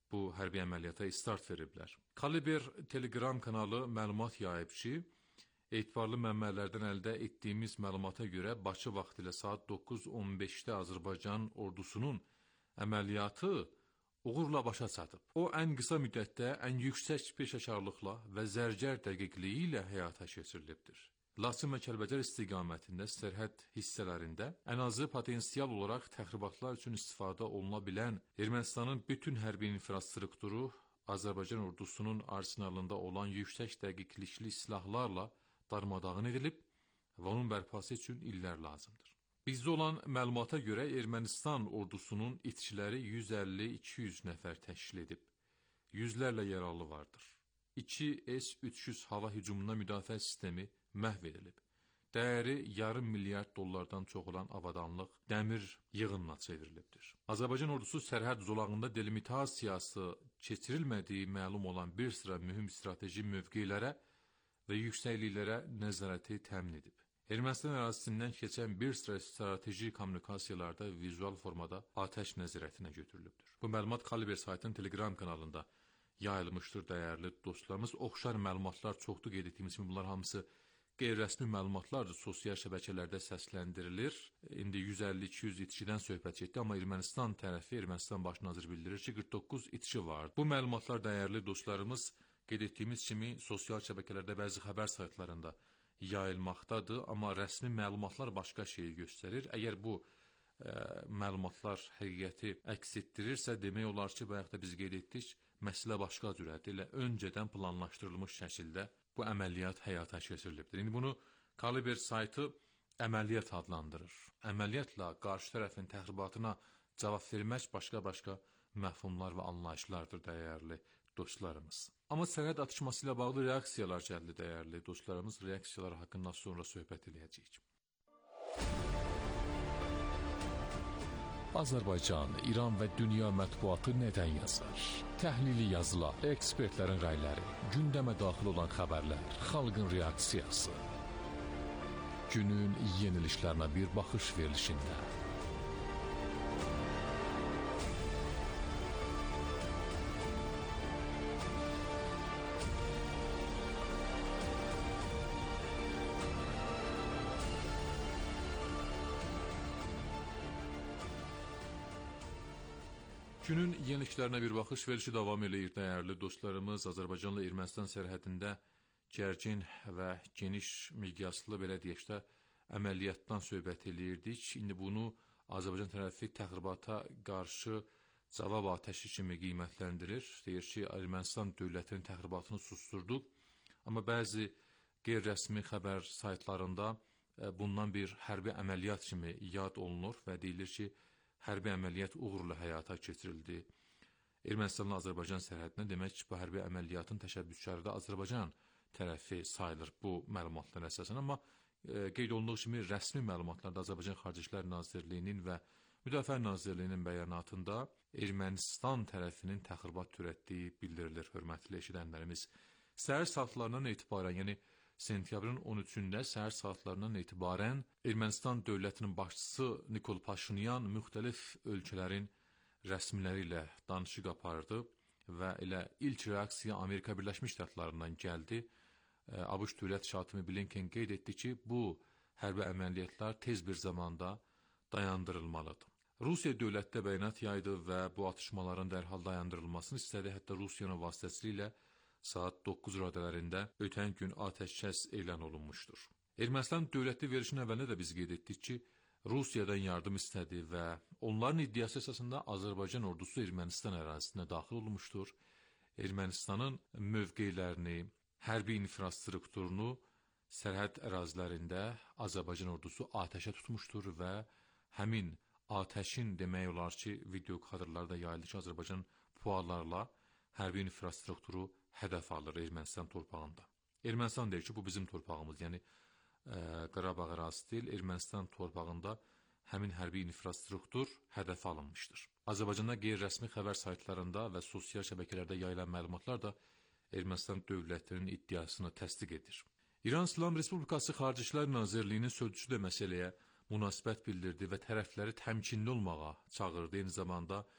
bu hərbi əməliyyata start veriblər. Kaliber Telegram kanalı məlumat yayıb ki, etibarlı mənbələrdən əldə etdiyimiz məlumata görə Bakı vaxtilə saat doqquz on beşdə Azərbaycan ordusunun əməliyyatı uğurla başa çatıb. O, ən qısa müddətdə ən yüksək peşəkarlıqla və zərgər dəqiqliyi ilə həyata keçirilibdir. Laçın və Kəlbəcər istiqamətində sərhəd hissələrində ən azı potensial olaraq təxribatlar üçün istifadə oluna bilən Ermənistanın bütün hərbi infrastrukturu Azərbaycan ordusunun arsenalında olan yüksək dəqiqlikli silahlarla darmadağın edilib və onun bərpası üçün illər lazımdır. Bizdə olan məlumata görə Ermənistan ordusunun itkiləri yüz əlli iki yüz nəfər təşkil edib. Yüzlərlə yaralı vardır. iki S üç yüz hava hücumuna müdafiə sistemi məhv edilib. Dəyəri yarım milyard dollardan çox olan avadanlıq dəmir yığınına çevrilibdir. Azərbaycan ordusu sərhəd zolağında delimitasiyası keçirilmədiyi məlum olan bir sıra mühüm strateji mövqelərə və yüksəkliklərə nəzarəti təmin edib. Ermənistan ərazisindən keçən bir sıra strateji kommunikasiyalarda vizual formada atəş nəzarətinə götürülübdür. Bu məlumat Kaliber saytının Telegram kanalında yayılmışdır dəyərli dostlarımız. Oxşar məlumatlar çoxdur, qeyd etdiyimiz kimi bunlar hamısı qeyri-rəsmi məlumatlardır, sosial şəbəkələrdə səsləndirilir. İndi yüz əlli iki yüz itkidən söhbət etdi, amma Ermənistan tərəfi, Ermənistan baş naziri bildirir ki, qırx doqquz itki var. Bu məlumatlar dəyərli dostlarımız, qeyd etdiyimiz kimi sosial şəbəkələrdə bəzi xəbər saytlarında yayılmaqdadır, amma rəsmi məlumatlar başqa şeyi göstərir. Əgər bu ə, məlumatlar həqiqəti əks etdirirsə, demək olar ki, bayaq da biz qeyd etdik, məsələ başqa cürədir, elə öncədən planlaşdırılmış şəkildə bu əməliyyat həyata keçirilibdir. İndi bunu Kaliber saytı əməliyyat adlandırır. Əməliyyatla qarşı tərəfin təxribatına cavab vermək başqa-başqa məfhumlar və anlayışlardır, dəyərli dostlarımız. Amma sərhəd atışması ilə bağlı reaksiyalar gəldi, dəyərli dostlarımız. Reaksiyalar haqqında sonra söhbət edəcəyik. Azərbaycan, İran və dünya mətbuatı nədən yazır? Təhlili yazılar, ekspertlərin rəyləri, gündəmə daxil olan xəbərlər, xalqın reaksiyası. Günün yenilişlərinə bir baxış verilişində. Günün yeniliklərinə bir baxış verilişi davam eləyir, dəyərli dostlarımız. Azərbaycanla Ermənistan sərhədində gərgin və geniş miqyaslı, belə deyək də, əməliyyatdan söhbət eləyirdik. İndi bunu Azərbaycan tərəfi təxribata qarşı cavab atəşi kimi qiymətləndirir. Deyir ki, Ermənistan dövlətinin təxribatını susturduq, amma bəzi qeyri-rəsmi xəbər saytlarında bundan bir hərbi əməliyyat kimi yad olunur və deyilir ki, hərbi əməliyyat uğurla həyata keçirildi. Ermənistanla Azərbaycan sərhədinə, demək ki, bu hərbi əməliyyatın təşəbbüskarı da Azərbaycan tərəfi sayılır bu məlumatlar əsasən, amma e, qeyd olunduğu kimi rəsmi məlumatlarda Azərbaycan Xarici İşlər Nazirliyinin və Müdafiə Nazirliyinin bəyanatında Ermənistan tərəfinin təxribat törətdiyi bildirilir, hörmətli eşidənlərimiz. Səhər saatlarından etibarən, yəni sentyabrın on üçündə səhər saatlarından etibarən Ermənistan dövlətinin başçısı Nikol Paşinyan müxtəlif ölkələrin rəsmiləri ilə danışıq apardı və elə ilk reaksiya Amerika Birləşmiş Ştatlarından gəldi. ABŞ dövlət şatimi Blinken qeyd etdi ki, bu hərbi əməliyyatlar tez bir zamanda dayandırılmalıdır. Rusiya dövlətdə bəyanat yaydı və bu atışmaların dərhal dayandırılmasını istədi, hətta Rusiyanın vasitəsilə saat doqquz radələrində ötən gün atəşkəs elan olunmuşdur. Ermənistan dövlətli verilişin əvvəlində də biz qeyd etdik ki, Rusiyadan yardım istədi və onların iddiası əsasında Azərbaycan ordusu Ermənistan ərazisinə daxil olmuşdur. Ermənistanın mövqelərini, hərbi infrastrukturunu sərhəd ərazilərində Azərbaycan ordusu atəşə tutmuşdur və həmin atəşin demək olar ki, video kadrlarda yayıldı ki, Azərbaycan puallarla hərbi infrastrukturu hədəf alır Ermənistan torpağında. Ermənistan deyir ki, bu bizim torpağımız, yəni ə, Qarabağ ərazisi deyil, Ermənistan torpağında həmin hərbi infrastruktur hədəf alınmışdır. Azərbaycanda qeyri-rəsmi xəbər saytlarında və sosial şəbəkələrdə yayılan məlumatlar da Ermənistan dövlətinin iddiasını təsdiq edir. İran İslam Respublikası Xarici İşlər Nazirliyinin sözçüsü də məsələyə münasibət bildirdi və tərəfləri təmkinli olmağa çağırdı. Eyni zamanda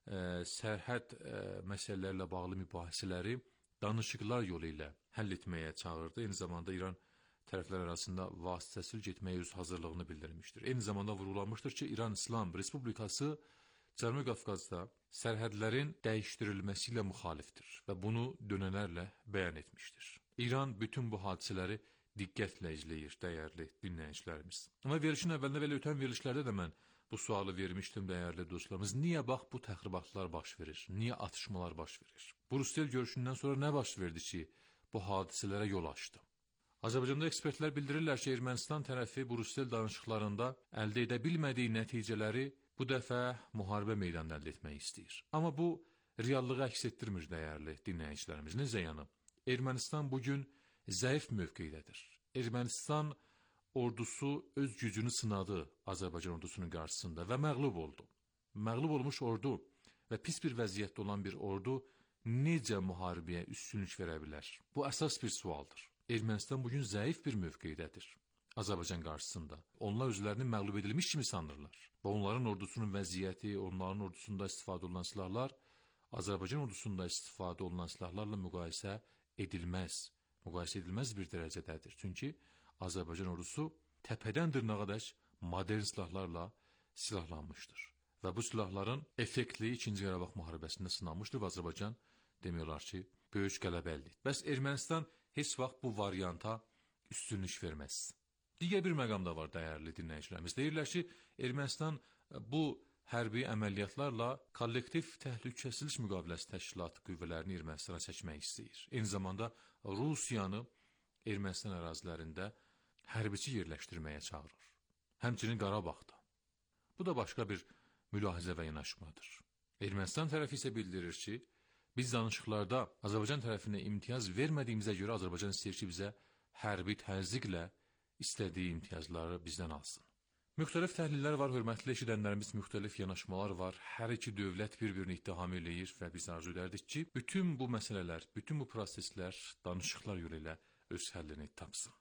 ə, sərhəd ə, məsələlərlə bağlı mübahisələri danışıqlar yolu ilə həll etməyə çağırdı. Eyni zamanda İran tərəflər arasında vasitəsiz getməyə öz hazırlığını bildirmişdir. Eyni zamanda vurğulanmışdır ki, İran İslam Respublikası Cənubi Qafqazda sərhədlərin dəyişdirilməsi ilə müxalifdir və bunu dönələrlə bəyan etmişdir. İran bütün bu hadisələri diqqətlə izləyir, dəyərli dinləyicilərimiz. Amma verilişin əvvəlində və ötən verilişlərdə də mən bu sualı vermişdim, dəyərli dostlarımız. Niyə bax bu təxribatlar baş verir? Niyə atışmalar baş verir? Brüssel görüşündən sonra nə baş verdi ki, bu hadisələrə yol açdı? Azərbaycanda ekspertlər bildirirlər ki, Ermənistan tərəfi Brüssel danışıqlarında əldə edə bilmədiyi nəticələri bu dəfə müharibə meydanında əldə etmək istəyir. Amma bu, reallığı əks etdirmir, dəyərli dinləyicilərimiz. Necə yəni? Ermənistan bugün zəif mövqeydədir. Ermənistan ordusu öz gücünü sınadı Azərbaycan ordusunun qarşısında və məğlub oldu. Məğlub olmuş ordu və pis bir vəziyyətdə olan bir ordu necə müharibəyə üstünlük verə bilər? Bu əsas bir sualdır. Ermənistan bugün zəif bir mövqeydədir Azərbaycan qarşısında. Onlar özlərini məğlub edilmiş kimi sanırlar. Və onların ordusunun vəziyyəti, onların ordusunda istifadə olunan silahlar Azərbaycan ordusunda istifadə olunan silahlarla müqayisə edilməz. Müqayisə edilməz bir dərəcədədir. Çünki Azərbaycan ordusu təpədən dırnağadək modern silahlarla silahlanmışdır. Və bu silahların effektli ikinci Qarabağ müharibəsində sınanmışdır və Azərbaycan demək olar ki, böyük qələbə əldə etdi. Bəs Ermənistan heç vaxt bu varianta üstünlük verməz. Digər bir məqam da var, dəyərli dinləyicilərimiz. Deyirlər ki, Ermənistan bu hərbi əməliyyatlarla kollektiv təhlükəsizlik müqaviləsi təşkilatı qüvvələrini Ermənistana çəkmək istəyir. Eyni zamanda Rusiyanı Ermənistan ərazilərində hərbiçi yerləşdirməyə çağırır. Həmçinin Qarabağda. Bu da başqa bir mülahizə və yanaşmadır. Ermənistan tərəfi isə bildirir ki, biz danışıqlarda Azərbaycan tərəfinə imtiyaz vermədiyimizə görə Azərbaycan istəyir ki, bizə hərbi təzyiqlə istədiyi imtiyazları bizdən alsın. Müxtəlif təhlillər var, hörmətli eşidənlərimiz, müxtəlif yanaşmalar var. Hər iki dövlət bir-birini ittiham eləyir və biz arzu edərdik ki, bütün bu məsələlər, bütün bu proseslər danışıqlar yolu ilə öz həllini tapsın.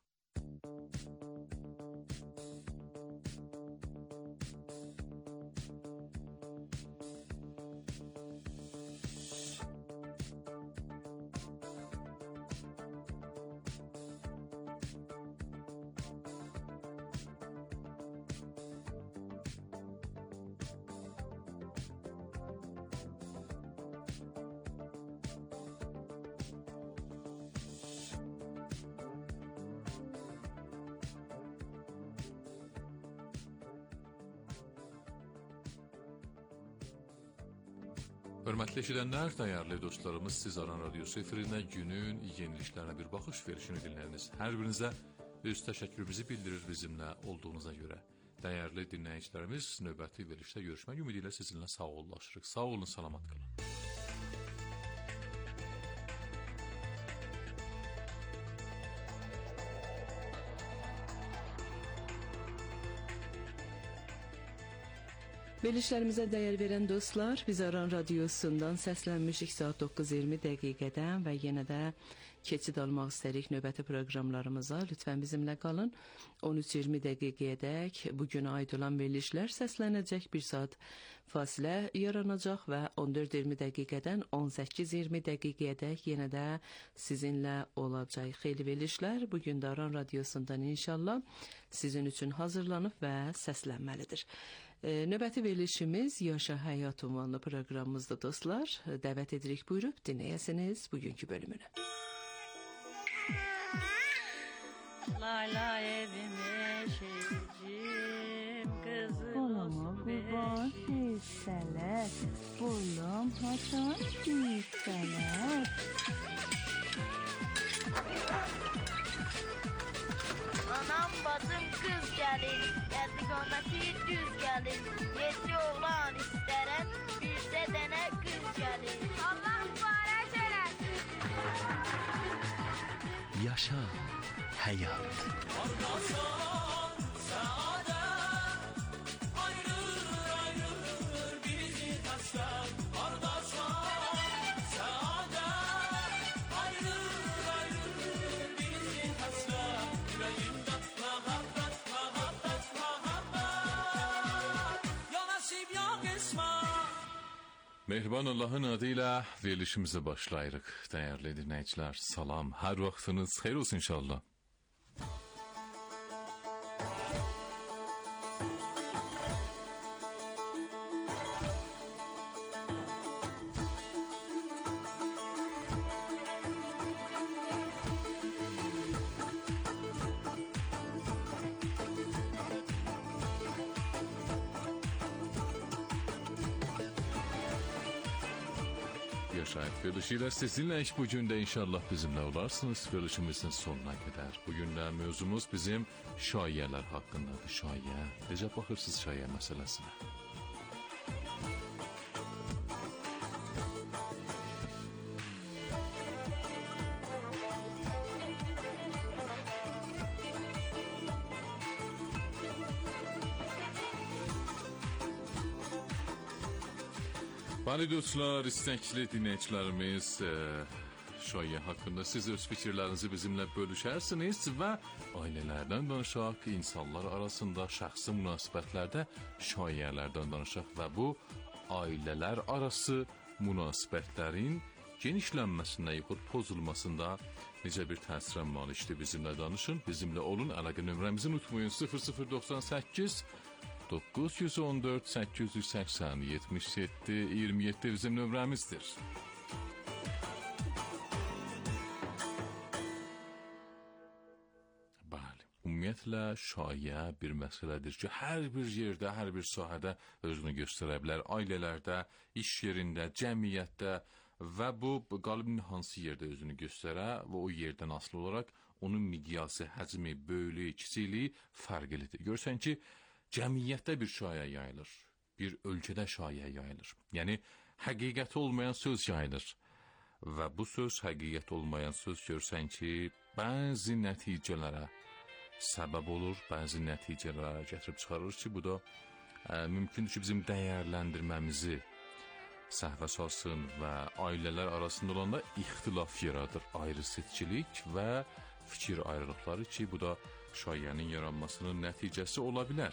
Hörmətli eşidənlər, dəyərli dostlarımız, siz Aran Radiosu efirinə günün yeniliklərinə bir baxış verişini dinlədiniz. Hər birinizə öz təşəkkürümüzü bildirir bizimlə olduğunuza görə. Dəyərli dinləyicilərimiz, növbəti verilişdə görüşmək ümidi ilə sizinlə sağollaşırıq. Sağ olun, salamat qalın. Verilişlərimizə dəyər verən dostlar, biz Aran Radiosundan səslənmişik saat doqquz iyirmi dəqiqədən və yenə də keçid almaq istərik növbəti proqramlarımıza. Lütfən bizimlə qalın. on üç iyirmi dəqiqəyədək bugünə aid olan verilişlər səslənəcək, bir saat fasilə yaranacaq və on dörd iyirmi dəqiqədən on səkkiz iyirmi dəqiqəyədək yenə də sizinlə olacaq. Xeyli verilişlər bugün də Aran Radiosundan inşallah sizin üçün hazırlanıb və səslənməlidir. E, növbəti verilişimiz Yaşa Həyat ünvanlı proqramımızda dostlar. Dəvət edirik, buyurub dinləyəsiniz bugünkü bölümünü. Lay lay evime şeycim kızım. Kolama kurban hisseler, bulam haçan hisseler. Anam bacım kız gelir, geldi qamati düz gelir. Yedi oğlan istərən, yüzdə dənə kız gelir. Allah mübarək eləsin. Yaşa hayat. Mehriban Allah'ın adıyla verilişimize başlayırıq. Dəyərli dinləyicilər, salam. Hər vaxtınız xeyir olsun inşallah. Yaşayet verilişiyle sizinle iş bugün de inşallah bizimle olarsınız verilişimizin sonuna kadar. Bugün de mevzumuz bizim şayiələr hakkındadır. Şayiə. Necə baxırsınız şayiə məsələsinə? Bani dostlar, istəkli dinləyicilərimiz e, şayiə haqqında siz öz fikirlərinizi bizimlə bölüşərsiniz və ailələrdən danışaq, insanlar arasında şəxsi münasibətlərdə şayiələrdən danışaq və bu ailələr arası münasibətlərin genişlənməsində yaxud pozulmasında necə bir təsirə malikdir bizimlə danışın, bizimlə olun. Əlaqə nömrəmizi unutmayın sıfır sıfır doxsan səkkiz doqquz yüz on dörd səkkiz yüz səksən yetmiş yeddi iyirmi yeddi bizim nömrəmizdir. Bəli, ümumiyyətlə şayiə bir məsələdir ki, hər bir yerdə, hər bir sahədə özünü göstərə bilər. Ailələrdə, iş yerində, cəmiyyətdə və bu qalibin hansı yerdə özünü göstərə və o yerdən asılı olaraq onun miqyası, həcmi, böyüklüyü, kiçikliyi fərqlidir. Görsən ki, cəmiyyətdə bir şayiə yayılır, bir ölkədə şayiə yayılır. Yəni, həqiqəti olmayan söz yayılır. Və bu söz, həqiqət olmayan söz görsən ki, bəzi nəticələrə səbəb olur, bəzi nəticələrə gətirib çıxarır ki, bu da ə, mümkündür ki, bizim dəyərləndirməmizi səhvə salsın və ailələr arasında olanda ixtilaf yaradır, ayrı seçkilik və fikir ayrılıqları ki, bu da şayiənin yaranmasının nəticəsi ola bilər.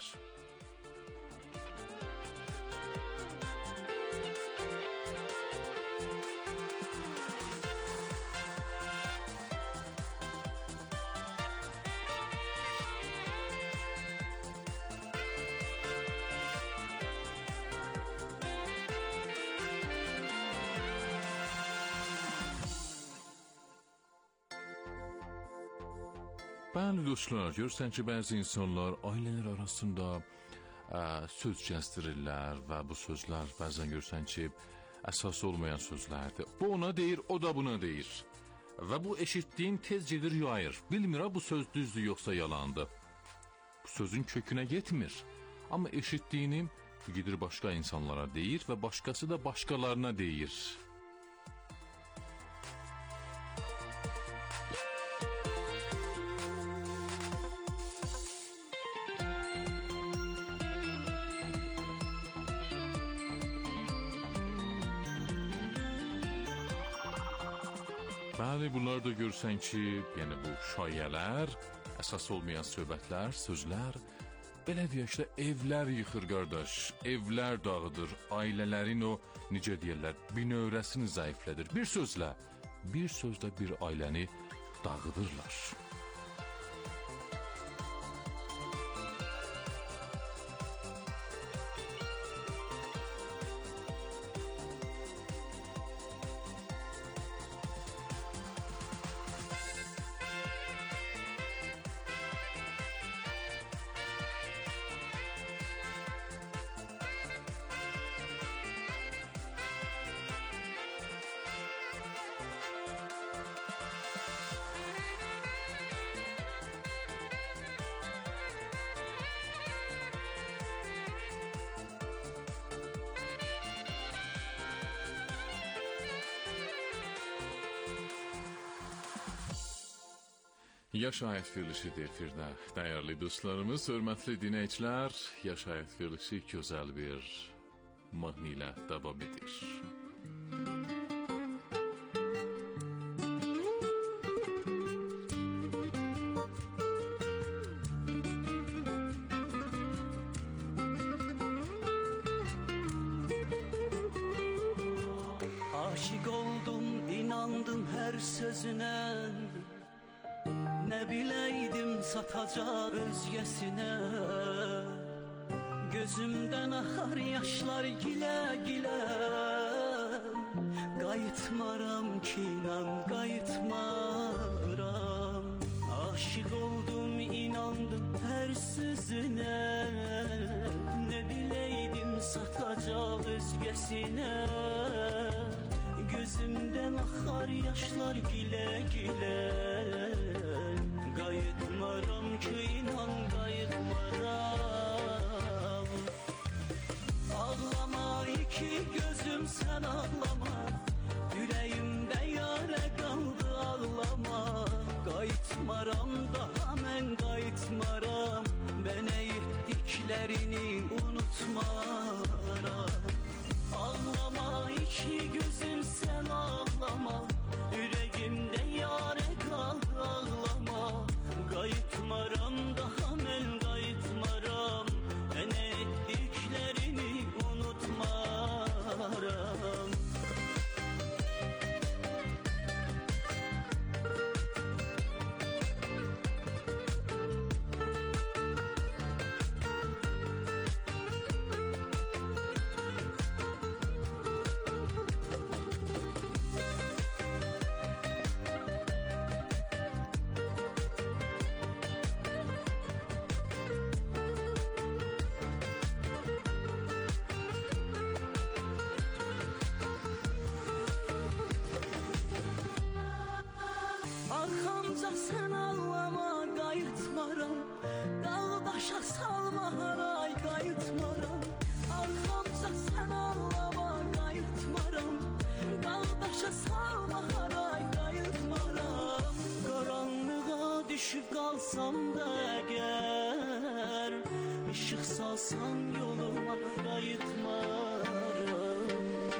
Bəli dostlar, görürsən ki, bəzi insanlar ailələr arasında ə, söz gəzdirirlər və bu sözlər bəzən görürsən ki, əsas olmayan sözlərdir. Bu ona deyir, o da buna deyir. Və bu eşitdiyin tez gedir yayır. Bilmir ha, bu söz düzdür yoxsa yalandır. Bu sözün kökünə getmir. Amma eşitdiyini gedir başqa insanlara deyir və başqası da başqalarına deyir. Bəli, bunlar da görsən ki, yəni bu şayiələr, əsas olmayan söhbətlər, sözlər, belə deyək ki, evlər yıxır qardaş, evlər dağıdır, ailələrin o, necə deyirlər, binövrəsini zəiflədir. Bir sözlə, bir sözlə bir ailəni dağıdırlar. Yaşayet verilişidir efirdə. Dəyərli dostlarımız, hörmətli dinləyicilər, Yaşayet verilişi gözəl bir mahnı ilə davam edir. inandım hər sözünə, nə biləydim satacaq özgəsinə. Gözümdən axar yaşlar gilə-gilə, qayıtmaram ki inan, qayıtmaram. Aşık oldum, inandım hər sözünə, nə biləydim satacaq özgəsinə. Gözümdən axar yaşlar gilə-gilə, qayıtmaram ki inan, qayıtmaram. Ağlama iki gözüm, sən ağlama, ürəyimdə yarə qaldı, ağlama. Qayıtmaram, daha mən qayıtmaram, mənə etdiklərini unutmaram. Ağlama iki gözüm, sən ağlama, ürəyimdə yarə qaldı, ağlama. Qayıtmaram, daha mən qayıtmaram, mənə etdiklərini unutmaram. Arxamca sən ağlama, qayıtmaram, dağ daşa salma haray, qayıtmaram. Arxamca sən ağlama, qayıtmaram, dağ daşa salma haray, qayıtmaram. Qaranlığa düşüb qalsam da əgər, işıq salsan yoluma, qayıtmaram.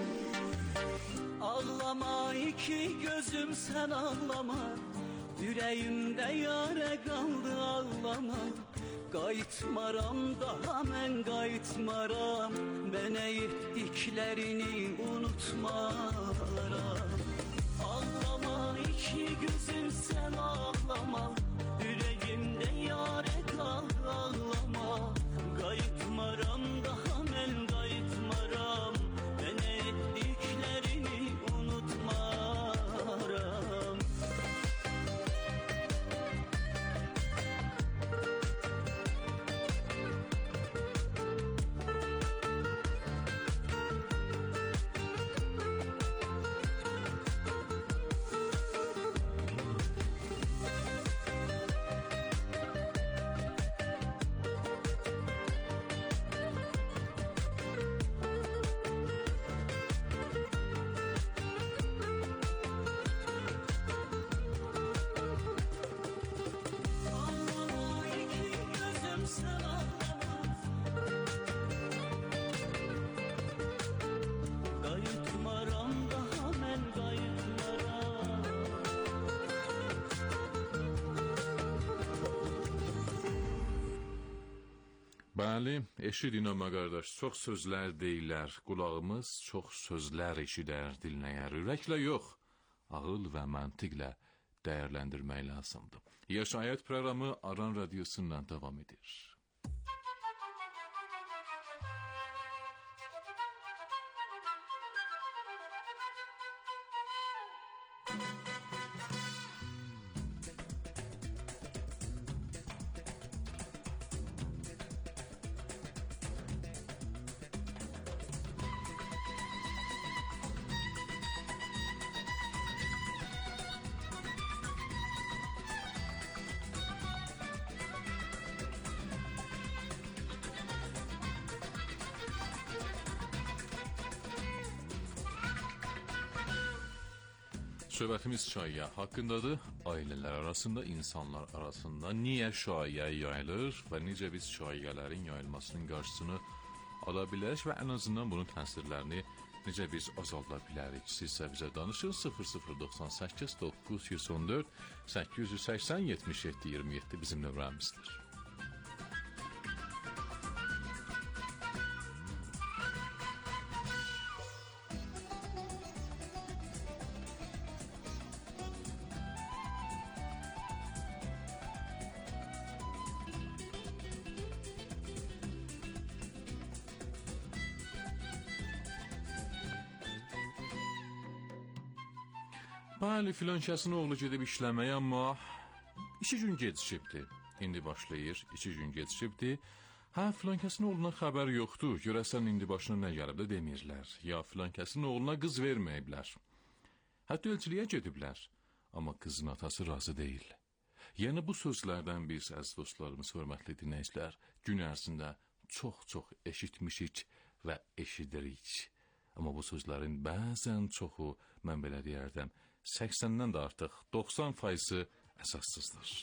Ağlama iki gözüm, sən ağlama, ürəyimdə yarə qaldı, ağlama. Qayıtmaram, daha mən qayıtmaram, mənə etdiklərini unutmaram. Ağlama iki gözüm, sən ağlama, ürəyimdə yarə qaldı, ağlama. Qayıtmaram, daha mən qayıtmaram, mənə etdiklərini unutmaram. Bəli, eşidin amma qardaş, çox sözlər deyirlər, qulağımız çox sözlər eşidər, dinləyər. Ürəklə yox, ağıl və məntiqlə dəyərləndirmək lazımdır. Yaşayət proqramı Aran Radyosu'ndan devam edir. Söhbətimiz şayiə haqqındadır. Ailələr arasında, insanlar arasında niyə şayiə yayılır və necə biz şayiələrin yayılmasının qarşısını ala bilərik və ən azından bunun təsirlərini necə biz azalda bilərik. Sizsə bizə danışın. sıfır sıfır doxsan səkkiz doqquz yüz on dörd səkkiz yüz səksən yetmiş yeddi iyirmi yeddi bizim nömrəmizdir. Bəli, filan kəsin oğlu gedib işləməyə, amma iki gün gecikibdi. İndi başlayır, iki gün gecikibdi. Hə, filan kəsin oğluna xəbər yoxdur. Görəsən indi başına nə gəlib də demirlər. Ya filan kəsin oğluna qız verməyiblər. Hətta ölçülüyə gediblər. Amma qızın atası razı deyil. Yəni bu sözlərdən biz, əziz dostlarımız, hörmətli dinləyicilər, gün ərzində çox-çox eşitmişik və eşidirik. Amma bu sözlərin bəzən çoxu, mən belə deyərdim, səksəndən də artıq doxsan faizi əsassızdır.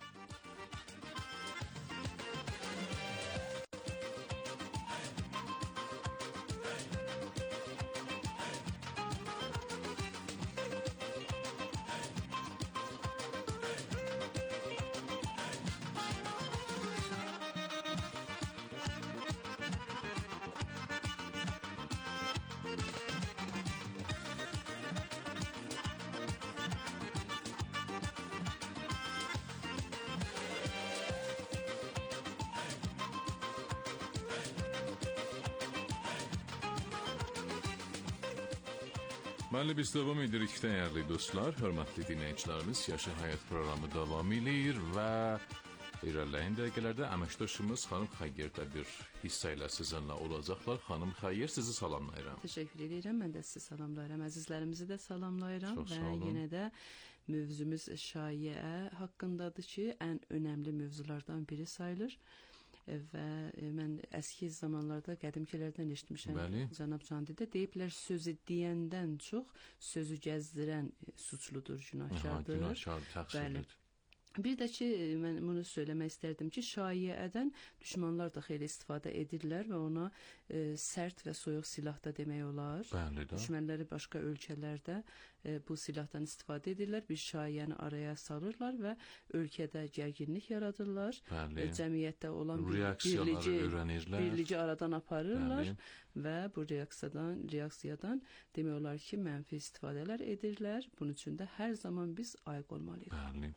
Bəli, biz davam edirik, dəyərli dostlar, hörmətli dinləyicilərimiz. Yaşa Həyat proqramı davam edir və irəliləyən dəqiqələrdə əməkdaşımız xanım Xəyyər də bir hissə ilə sizinlə olacaqlar. Xanım Xəyyər, sizi salamlayıram. Təşəkkür edirəm, mən də sizi salamlayıram, əzizlərimizi də salamlayıram və yenə də mövzumuz şayiə haqqındadır ki, ən önəmli mövzulardan biri sayılır. Və mən əski zamanlarda qədimkilərdən eşitmişəm. Bəli. Cənab Candidə deyiblər, sözü deyəndən çox sözü gəzdirən suçludur, günahkardır. Aha, günahkardır, təqsirlidir. Bir də ki, mən bunu söyləmək istərdim ki, şayiədən düşmanlar da xeyli istifadə edirlər və ona e, sərt və soyuq silah da demək olar. Bəli də. Düşmənləri başqa ölkələrdə e, bu silahdan istifadə edirlər. Bir şayiəni araya salırlar və ölkədə gərginlik yaradırlar. Bəli. E, cəmiyyətdə olan bir birlici, birlici aradan aparırlar. Bəli. Və bu reaksiyadan, reaksiyadan demək olar ki, mənfi istifadələr edirlər. Bunun üçün də hər zaman biz ayıq olmalıyıq. Bəli.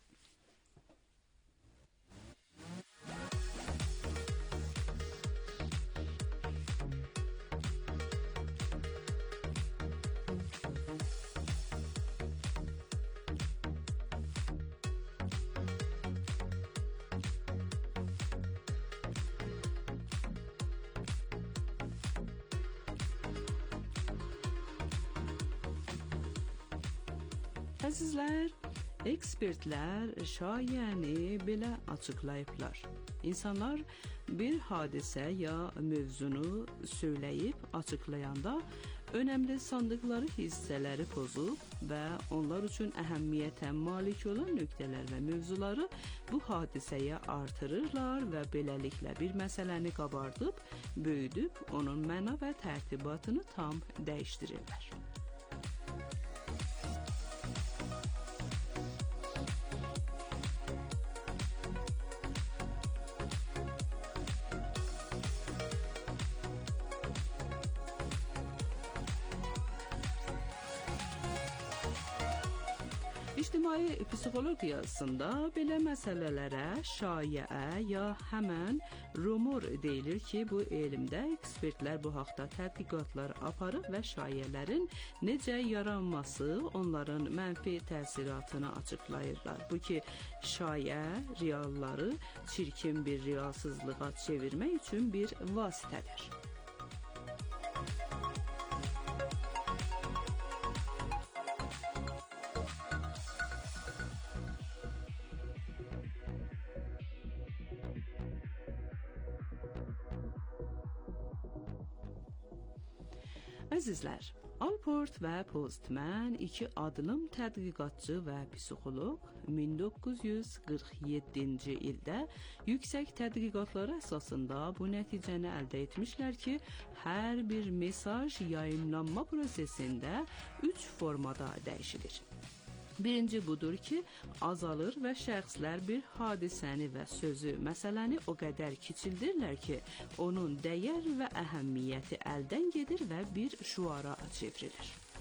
Əzizlər, ekspertlər şayiəni belə açıqlayıblar. İnsanlar bir hadisə ya mövzunu söyləyib açıqlayanda önəmli sandıqları hissələri pozub və onlar üçün əhəmiyyətə malik olan nöqtələr və mövzuları bu hadisəyə artırırlar və beləliklə bir məsələni qabardıb, böyüdüb, onun məna və tərtibatını tam dəyişdirirlər. İctimai psixologiyasında belə məsələlərə şayiə ya həmən rumor deyilir ki, bu elmdə ekspertlər bu haqda tədqiqatlar aparıb və şayiələrin necə yaranması, onların mənfi təsiratını açıqlayırlar. Bu ki, şayiə realları çirkin bir realsızlığa çevirmək üçün bir vasitədir. Əzizlər, Alport və Postman iki adlım tədqiqatçı və psixoloq min doqquz yüz qırx yeddinci ildə yüksək tədqiqatlar əsasında bu nəticəni əldə etmişlər ki, hər bir mesaj yayımlanma prosesində üç formada dəyişilir. Birinci budur ki, azalır və şəxslər bir hadisəni və sözü, məsələni o qədər kiçildirlər ki, onun dəyər və əhəmiyyəti əldən gedir və bir şüara çevrilir.